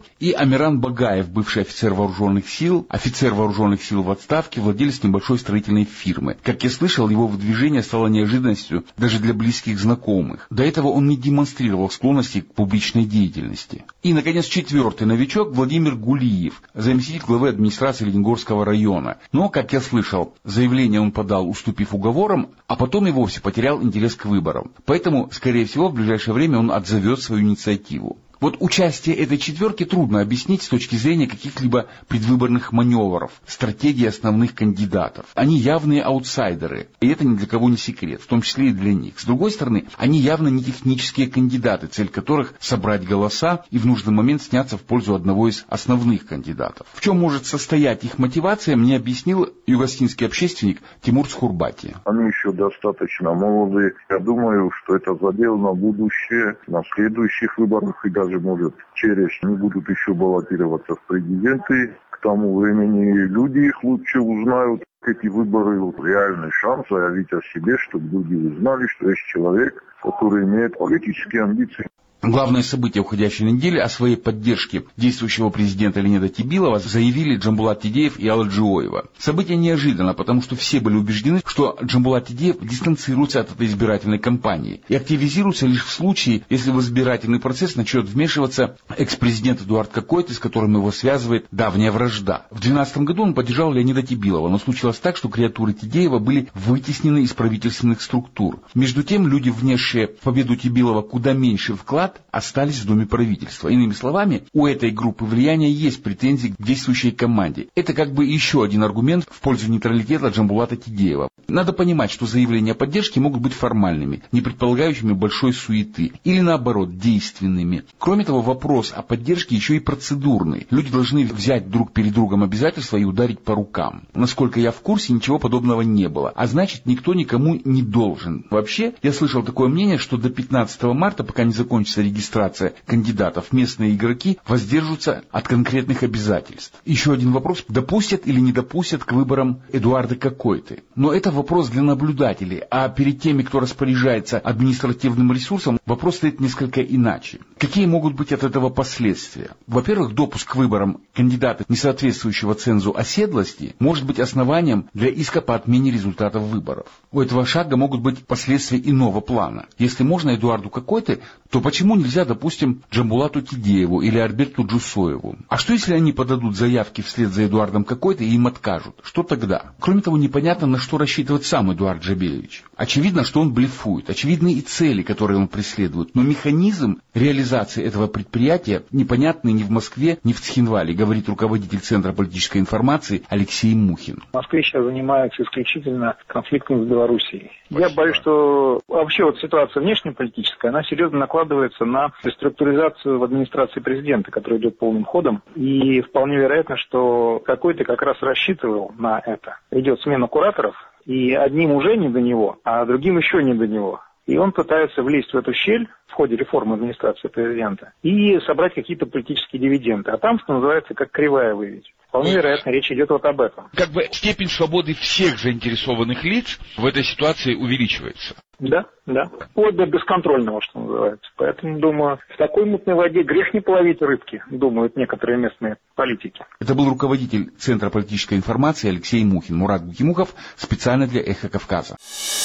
Амиран Багаев, бывший офицер вооруженных сил, офицер вооруженных сил в отставке, владелец небольшой строительной фирмы. Как я слышал, его выдвижение стало неожиданностью даже для близких знакомых. До этого он не демонстрировал склонности к публичной деятельности. И, наконец, четвертый новичок Владимир Гулиев, заместитель главы администрации Лениногорского района. Но, как я слышал, заявление он подал, уступив уговорам, а потом и вовсе потерял интерес к выборам. Поэтому, скорее всего, в ближайшее время он отзовет свою инициативу. Вот участие этой четверки трудно объяснить с точки зрения каких-либо предвыборных маневров, стратегии основных кандидатов. Они явные аутсайдеры, и это ни для кого не секрет, в том числе и для них. С другой стороны, они явно не технические кандидаты, цель которых собрать голоса и в нужный момент сняться в пользу одного из основных кандидатов. В чем может состоять их мотивация, мне объяснил югостинский общественник Тимур Схурбати.
Они еще достаточно молодые. Я думаю, что это задел на будущее, на следующих выборах и даже может через не будут еще баллотироваться в президенты. К тому времени люди их лучше узнают. Эти выборы реальный шанс заявить о себе, чтобы люди узнали, что есть человек, который имеет политические амбиции.
Главное событие уходящей недели о своей поддержке действующего президента Леонида Тибилова заявили Джамбулат Тидеев и Алла Джиоева. Событие неожиданно, потому что все были убеждены, что Джамбулат Тидеев дистанцируется от этой избирательной кампании и активизируется лишь в случае, если в избирательный процесс начнет вмешиваться экс-президент Эдуард Какойты, с которым его связывает давняя вражда. В две тысячи двенадцатом году он поддержал Леонида Тибилова, но случилось так, что креатуры Тидеева были вытеснены из правительственных структур. Между тем, люди, внесшие в победу Тибилова куда меньший вклад, остались в Доме правительства. Иными словами, у этой группы влияния есть претензии к действующей команде. Это как бы еще один аргумент в пользу нейтралитета Джамбулата Тидеева. Надо понимать, что заявления о поддержке могут быть формальными, не предполагающими большой суеты, или наоборот, действенными. Кроме того, вопрос о поддержке еще и процедурный. Люди должны взять друг перед другом обязательства и ударить по рукам. Насколько я в курсе, ничего подобного не было. А значит, никто никому не должен. Вообще, я слышал такое мнение, что до пятнадцатого марта, пока не закончится регистрация кандидатов, местные игроки воздержатся от конкретных обязательств. Еще один вопрос. Допустят или не допустят к выборам Эдуарда Какойты? Но это вопрос для наблюдателей. А перед теми, кто распоряжается административным ресурсом, вопрос стоит несколько иначе. Какие могут быть от этого последствия? Во-первых, допуск к выборам кандидата, не соответствующего цензу оседлости, может быть основанием для иска по отмене результатов выборов. У этого шага могут быть последствия иного плана. Если можно Эдуарду Какойты, то почему нельзя, допустим, Джамбулату Тидееву или Альберту Джусоеву? А что, если они подадут заявки вслед за Эдуардом Какойтой и им откажут? Что тогда? Кроме того, непонятно, на что рассчитывает сам Эдуард Джабелевич. Очевидно, что он блефует. Очевидны и цели, которые он преследует. Но механизм реализации этого предприятия непонятный ни в Москве, ни в Цхинвале, говорит руководитель Центра политической информации Алексей Мухин.
В Москве сейчас занимаются исключительно конфликтом с Белоруссией. Я боюсь, что вообще вот ситуация внешнеполитическая, она серьезно накладывается на реструктуризацию в администрации президента, которая идет полным ходом. И вполне вероятно, что какой-то как раз рассчитывал на это. Идет смена кураторов, и одним уже не до него, а другим еще не до него. И он пытается влезть в эту щель в ходе реформы администрации президента и собрать какие-то политические дивиденды. А там, что называется, как кривая выведь. Вполне вероятно, речь идет вот об этом.
Как бы степень свободы всех заинтересованных лиц в этой ситуации увеличивается.
Да, да. Вплоть до бесконтрольного, что называется. Поэтому, думаю, в такой мутной воде грех не половить рыбки, думают некоторые местные политики.
Это был руководитель Центра политической информации Алексей Мухин. Мурат Букимухов специально для «Эхо Кавказа».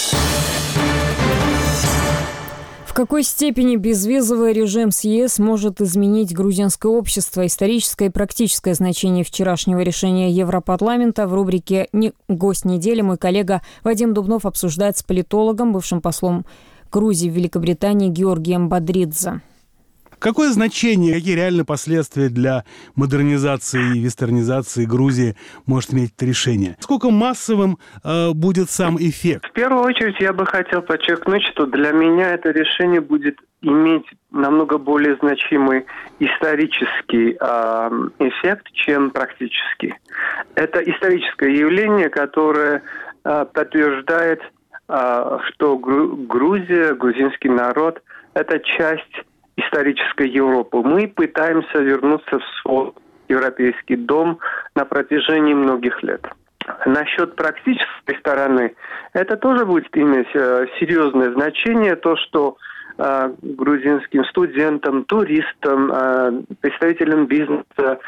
В какой степени безвизовый режим с ЕС может изменить грузинское общество? Историческое и практическое значение вчерашнего решения Европарламента в рубрике «Гость недели» мой коллега Вадим Дубнов обсуждает с политологом, бывшим послом Грузии в Великобритании Георгием Бодридзе.
Какое значение, какие реальные последствия для модернизации и вестернизации Грузии может иметь это решение? Сколько массовым э, будет сам эффект?
В первую очередь я бы хотел подчеркнуть, что для меня это решение будет иметь намного более значимый исторический э, эффект, чем практический. Это историческое явление, которое э, подтверждает, э, что Гру- Грузия, грузинский народ – это часть исторической Европы. Мы пытаемся вернуться в свой европейский дом на протяжении многих лет. Насчет практической стороны, это тоже будет иметь э, серьезное значение, то, что грузинским студентам, туристам, представителям бизнеса,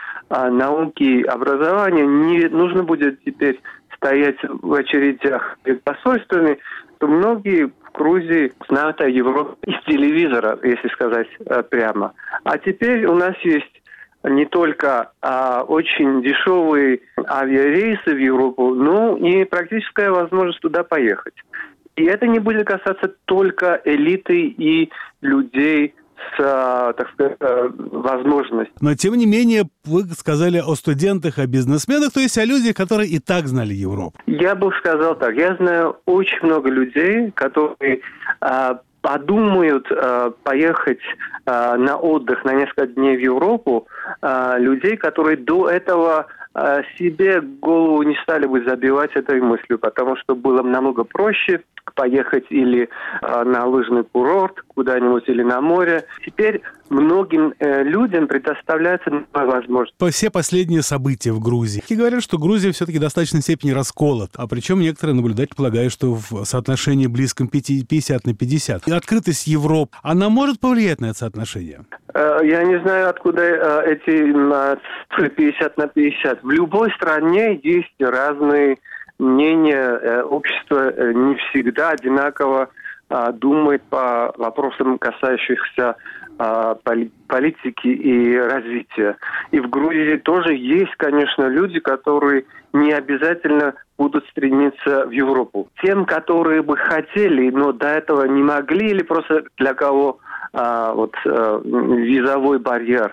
науки, образования не нужно будет теперь стоять в очередях перед посольствами, то многие в Грузии знают о Европе из телевизора, если сказать прямо. А теперь у нас есть не только а, очень дешевые авиарейсы в Европу, но и практическая возможность туда поехать. И это не будет касаться только элиты и людей с, так сказать, возможностью.
Но, тем не менее, вы сказали о студентах, о бизнесменах, то есть о людях, которые и так знали Европу.
Я бы сказал так. Я знаю очень много людей, которые а, подумают а, поехать а, на отдых на несколько дней в Европу, а, людей, которые до этого а, себе голову не стали бы забивать этой мыслью, потому что было намного проще поехать или э, на лыжный курорт куда-нибудь, или на море. Теперь многим э, людям предоставляется новая возможность.
Все последние события в Грузии. И говорят, что Грузия все-таки в достаточной степени расколота. А причем некоторые наблюдатели полагают, что в соотношении близком пятьдесят на пятьдесят. И открытость Европы, она может повлиять на это соотношение?
Э, я не знаю, откуда э, эти цифры пятьдесят на пятьдесят. В любой стране есть разные мнение, общество не всегда одинаково а, думает по вопросам, касающихся а, поли- политики и развития. И в Грузии тоже есть, конечно, люди, которые не обязательно будут стремиться в Европу. Тем, которые бы хотели, но до этого не могли, или просто для кого а, вот, а, визовой барьер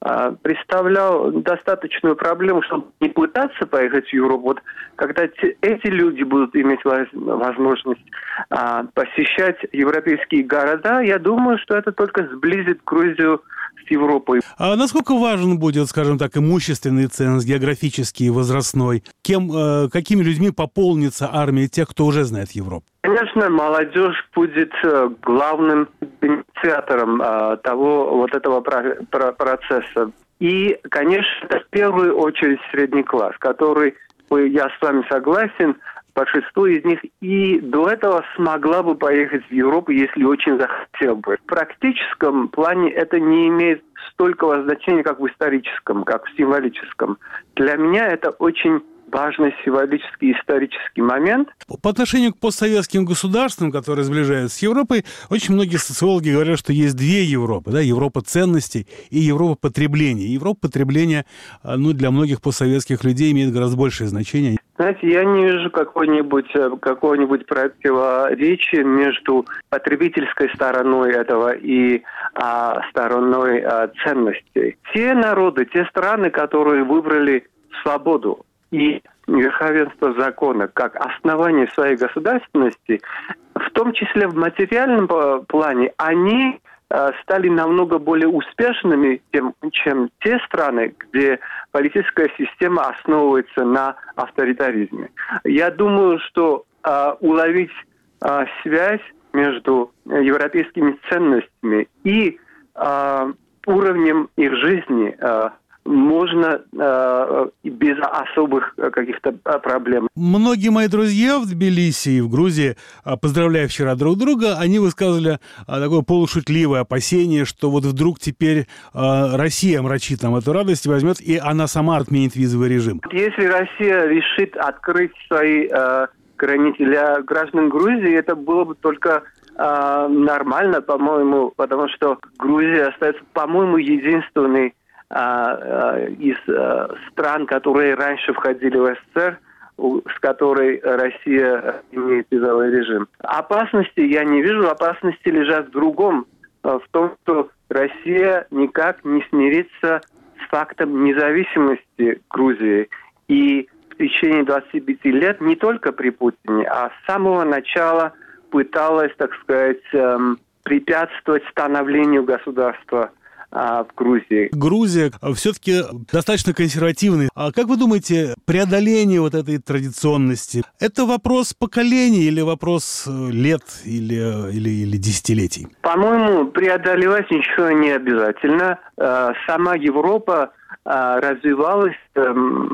представлял достаточную проблему, чтобы не пытаться поехать в Европу. Вот когда те, эти люди будут иметь воз, возможность а, посещать европейские города, я думаю, что это только сблизит Грузию с Европой.
А насколько важен будет, скажем так, имущественный ценз, географический, возрастной? Кем, э, какими людьми пополнится армия тех, кто уже знает Европу?
Конечно, молодежь будет главным инициатором а, того вот этого про- про- процесса. И, конечно, это в первую очередь средний класс, который, я с вами согласен, большинство из них и до этого смогла бы поехать в Европу, если очень захотел бы. В практическом плане это не имеет столького значения, как в историческом, как в символическом. Для меня это очень важный символический исторический момент.
По отношению к постсоветским государствам, которые сближаются с Европой, очень многие социологи говорят, что есть две Европы. Да? Европа ценностей и Европа потребления. Европа потребления, ну, для многих постсоветских людей имеет гораздо большее значение.
Знаете, я не вижу какой-нибудь, какой-нибудь противоречия между потребительской стороной этого и а, стороной а, ценностей. Те народы, те страны, которые выбрали свободу и верховенство закона как основание своей государственности, в том числе в материальном плане, они э, стали намного более успешными, тем, чем те страны, где политическая система основывается на авторитаризме. Я думаю, что э, уловить э, связь между европейскими ценностями и э, уровнем их жизни э, можно э, без особых каких-то проблем.
Многие мои друзья в Тбилиси и в Грузии, поздравляя вчера друг друга, они высказывали такое полушутливое опасение, что вот вдруг теперь э, Россия омрачит нам эту радость, возьмет, и она сама отменит визовый режим.
Если Россия решит открыть свои э, границы для граждан Грузии, это было бы только э, нормально, по-моему, потому что Грузия остается, по-моему, единственной из стран, которые раньше входили в СССР, с которой Россия имеет визовый режим. Опасности я не вижу, опасности лежат в другом, в том, что Россия никак не смирится с фактом независимости Грузии. И в течение двадцати пяти лет не только при Путине, а с самого начала пыталась, так сказать, препятствовать становлению государства в Грузии.
Грузия все-таки достаточно консервативная. А как вы думаете, преодоление вот этой традиционности, это вопрос поколений или вопрос лет или, или, или десятилетий?
По-моему, преодолевать ничего не обязательно. Сама Европа развивалась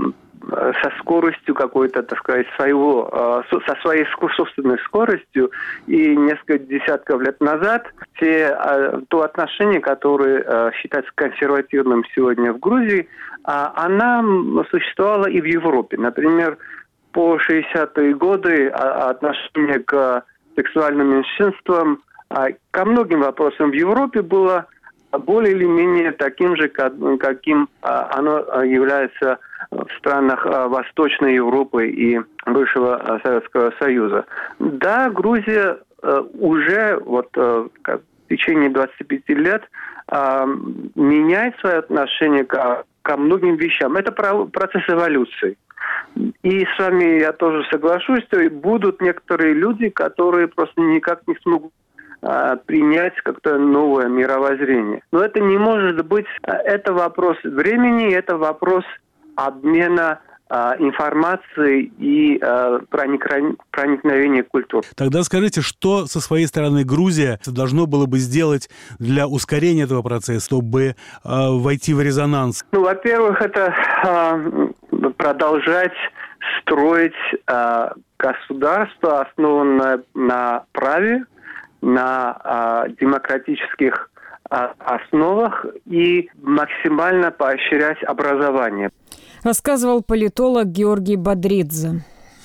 со скоростью какой-то, так сказать, своего, со своей собственной скоростью. И несколько десятков лет назад те, то отношение, которое считается консервативным сегодня в Грузии, она существовала и в Европе. Например, по шестидесятые годы отношение к сексуальным меньшинствам, ко многим вопросам в Европе было более или менее таким же, каким оно является в странах Восточной Европы и бывшего Советского Союза. Да, Грузия уже вот в течение двадцати пяти лет меняет свое отношение ко, ко многим вещам. Это процесс эволюции. И с вами я тоже соглашусь, что будут некоторые люди, которые просто никак не смогут принять как-то новое мировоззрение. Но это не может быть, это вопрос времени, это вопрос обмена информацией и проникновения культур.
Тогда скажите, что со своей стороны Грузия должно было бы сделать для ускорения этого процесса, чтобы э, войти в резонанс?
Ну, во-первых, это э, продолжать строить э, государство, основанное на праве, на э, демократических э, основах и максимально поощрять образование.
Рассказывал политолог Георгий Бодридзе.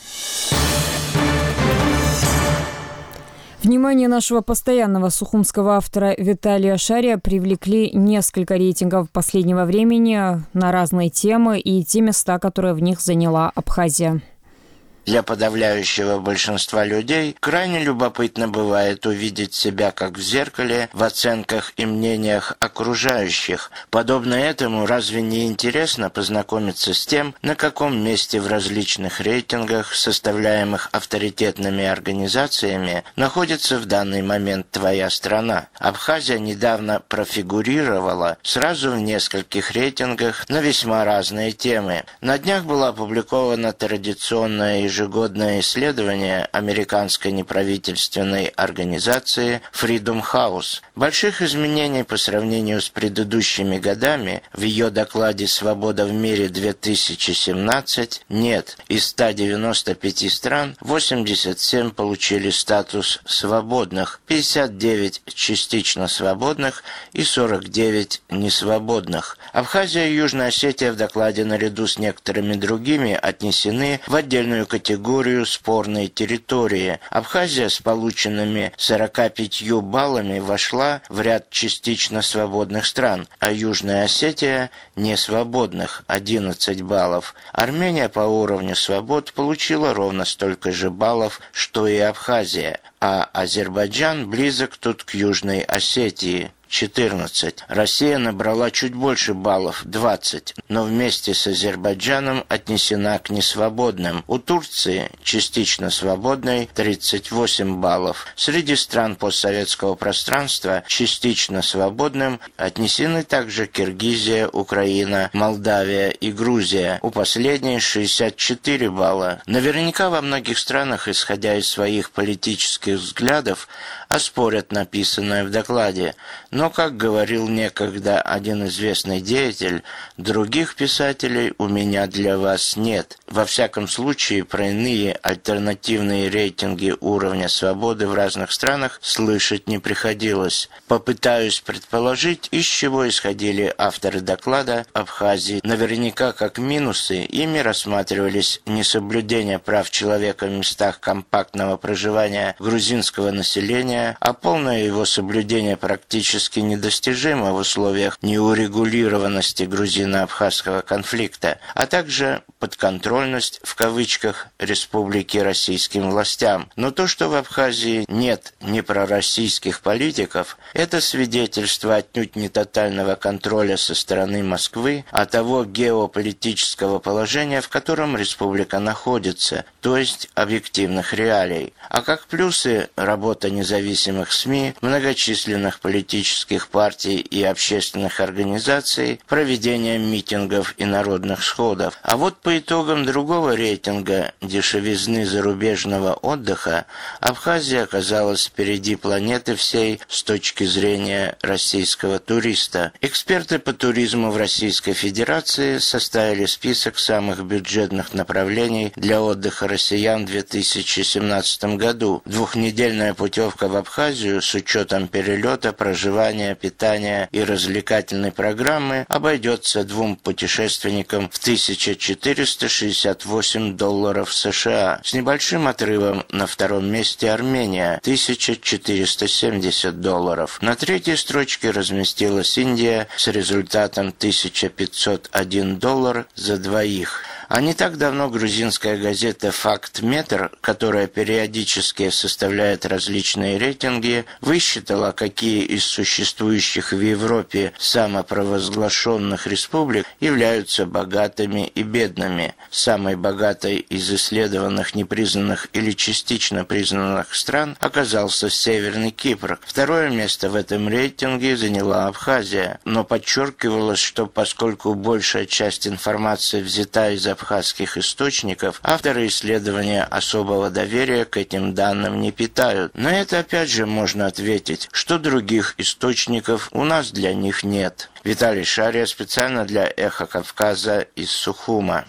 Внимание нашего постоянного сухумского автора Виталия Шария привлекли несколько рейтингов последнего времени на разные темы и те места, которые в них заняла Абхазия.
Для подавляющего большинства людей крайне любопытно бывает увидеть себя как в зеркале в оценках и мнениях окружающих. Подобно этому, разве не интересно познакомиться с тем, на каком месте в различных рейтингах, составляемых авторитетными организациями, находится в данный момент твоя страна? Абхазия недавно профигурировала сразу в нескольких рейтингах на весьма разные темы. На днях была опубликована традиционная ежегодная ежегодное исследование американской неправительственной организации Freedom House. Больших изменений по сравнению с предыдущими годами в ее докладе «Свобода в мире две тысячи семнадцать» нет. Из ста девяноста пяти стран восемьдесят семь получили статус свободных, пятьдесят девять частично свободных и сорок девять несвободных. Абхазия и Южная Осетия в докладе наряду с некоторыми другими отнесены в отдельную категорию категорию спорной территории. Абхазия с полученными сорока пятью баллами вошла в ряд частично свободных стран, а Южная Осетия – несвободных – одиннадцать баллов. Армения по уровню свобод получила ровно столько же баллов, что и Абхазия, а Азербайджан близок тут к Южной Осетии – четырнадцать. Россия набрала чуть больше баллов, двадцать, но вместе с Азербайджаном отнесена к несвободным. У Турции, частично свободной, тридцать восемь баллов. Среди стран постсоветского пространства частично свободным отнесены также Киргизия, Украина, Молдавия и Грузия. У последней шестьдесят четыре балла. Наверняка во многих странах, исходя из своих политических взглядов, оспорят написанное в докладе. Но, как говорил некогда один известный деятель, других писателей у меня для вас нет. Во всяком случае, про иные альтернативные рейтинги уровня свободы в разных странах слышать не приходилось. Попытаюсь предположить, из чего исходили авторы доклада Абхазии. Наверняка как минусы ими рассматривались несоблюдение прав человека в местах компактного проживания грузинского населения, а полное его соблюдение практически недостижимо в условиях неурегулированности грузино-абхазского конфликта, а также подконтрольность, в кавычках, республики российским властям. Но то, что в Абхазии нет непророссийских политиков, это свидетельство отнюдь не тотального контроля со стороны Москвы, а того геополитического положения, в котором республика находится, то есть объективных реалий. А как плюсы — работа независимых СМИ, многочисленных политических политических партий и общественных организаций проведением митингов и народных сходов. А вот по итогам другого рейтинга дешевизны зарубежного отдыха Абхазия оказалась впереди планеты всей с точки зрения российского туриста. Эксперты по туризму в Российской Федерации составили список самых бюджетных направлений для отдыха россиян в две тысячи семнадцатом году. Двухнедельная путевка в Абхазию с учетом перелета, проживания, питания и развлекательной программы обойдется двум путешественникам в тысяча четыреста шестьдесят восемь долларов США. С небольшим отрывом на втором месте Армения – тысяча четыреста семьдесят долларов. На третьей строчке разместилась Индия с результатом тысяча пятьсот один доллар за двоих. А не так давно грузинская газета «Фактметр», которая периодически составляет различные рейтинги, высчитала, какие из существующих в Европе самопровозглашенных республик являются богатыми и бедными. Самой богатой из исследованных непризнанных или частично признанных стран оказался Северный Кипр. Второе место в этом рейтинге заняла Абхазия, но подчеркивалось, что поскольку большая часть информации взята из абхазских источников, авторы исследования особого доверия к этим данным не питают. На это опять же можно ответить, что других источников у нас для них нет. Виталий Шария специально для «Эхо Кавказа» из Сухума.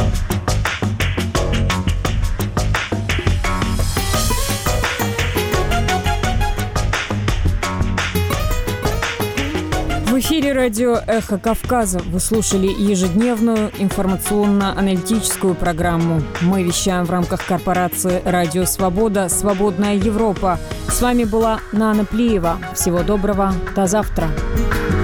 В эфире радио «Эхо Кавказа». Вы слушали ежедневную информационно-аналитическую программу. Мы вещаем в рамках корпорации «Радио Свобода. Свободная Европа». С вами была Нана Плиева. Всего доброго. До завтра.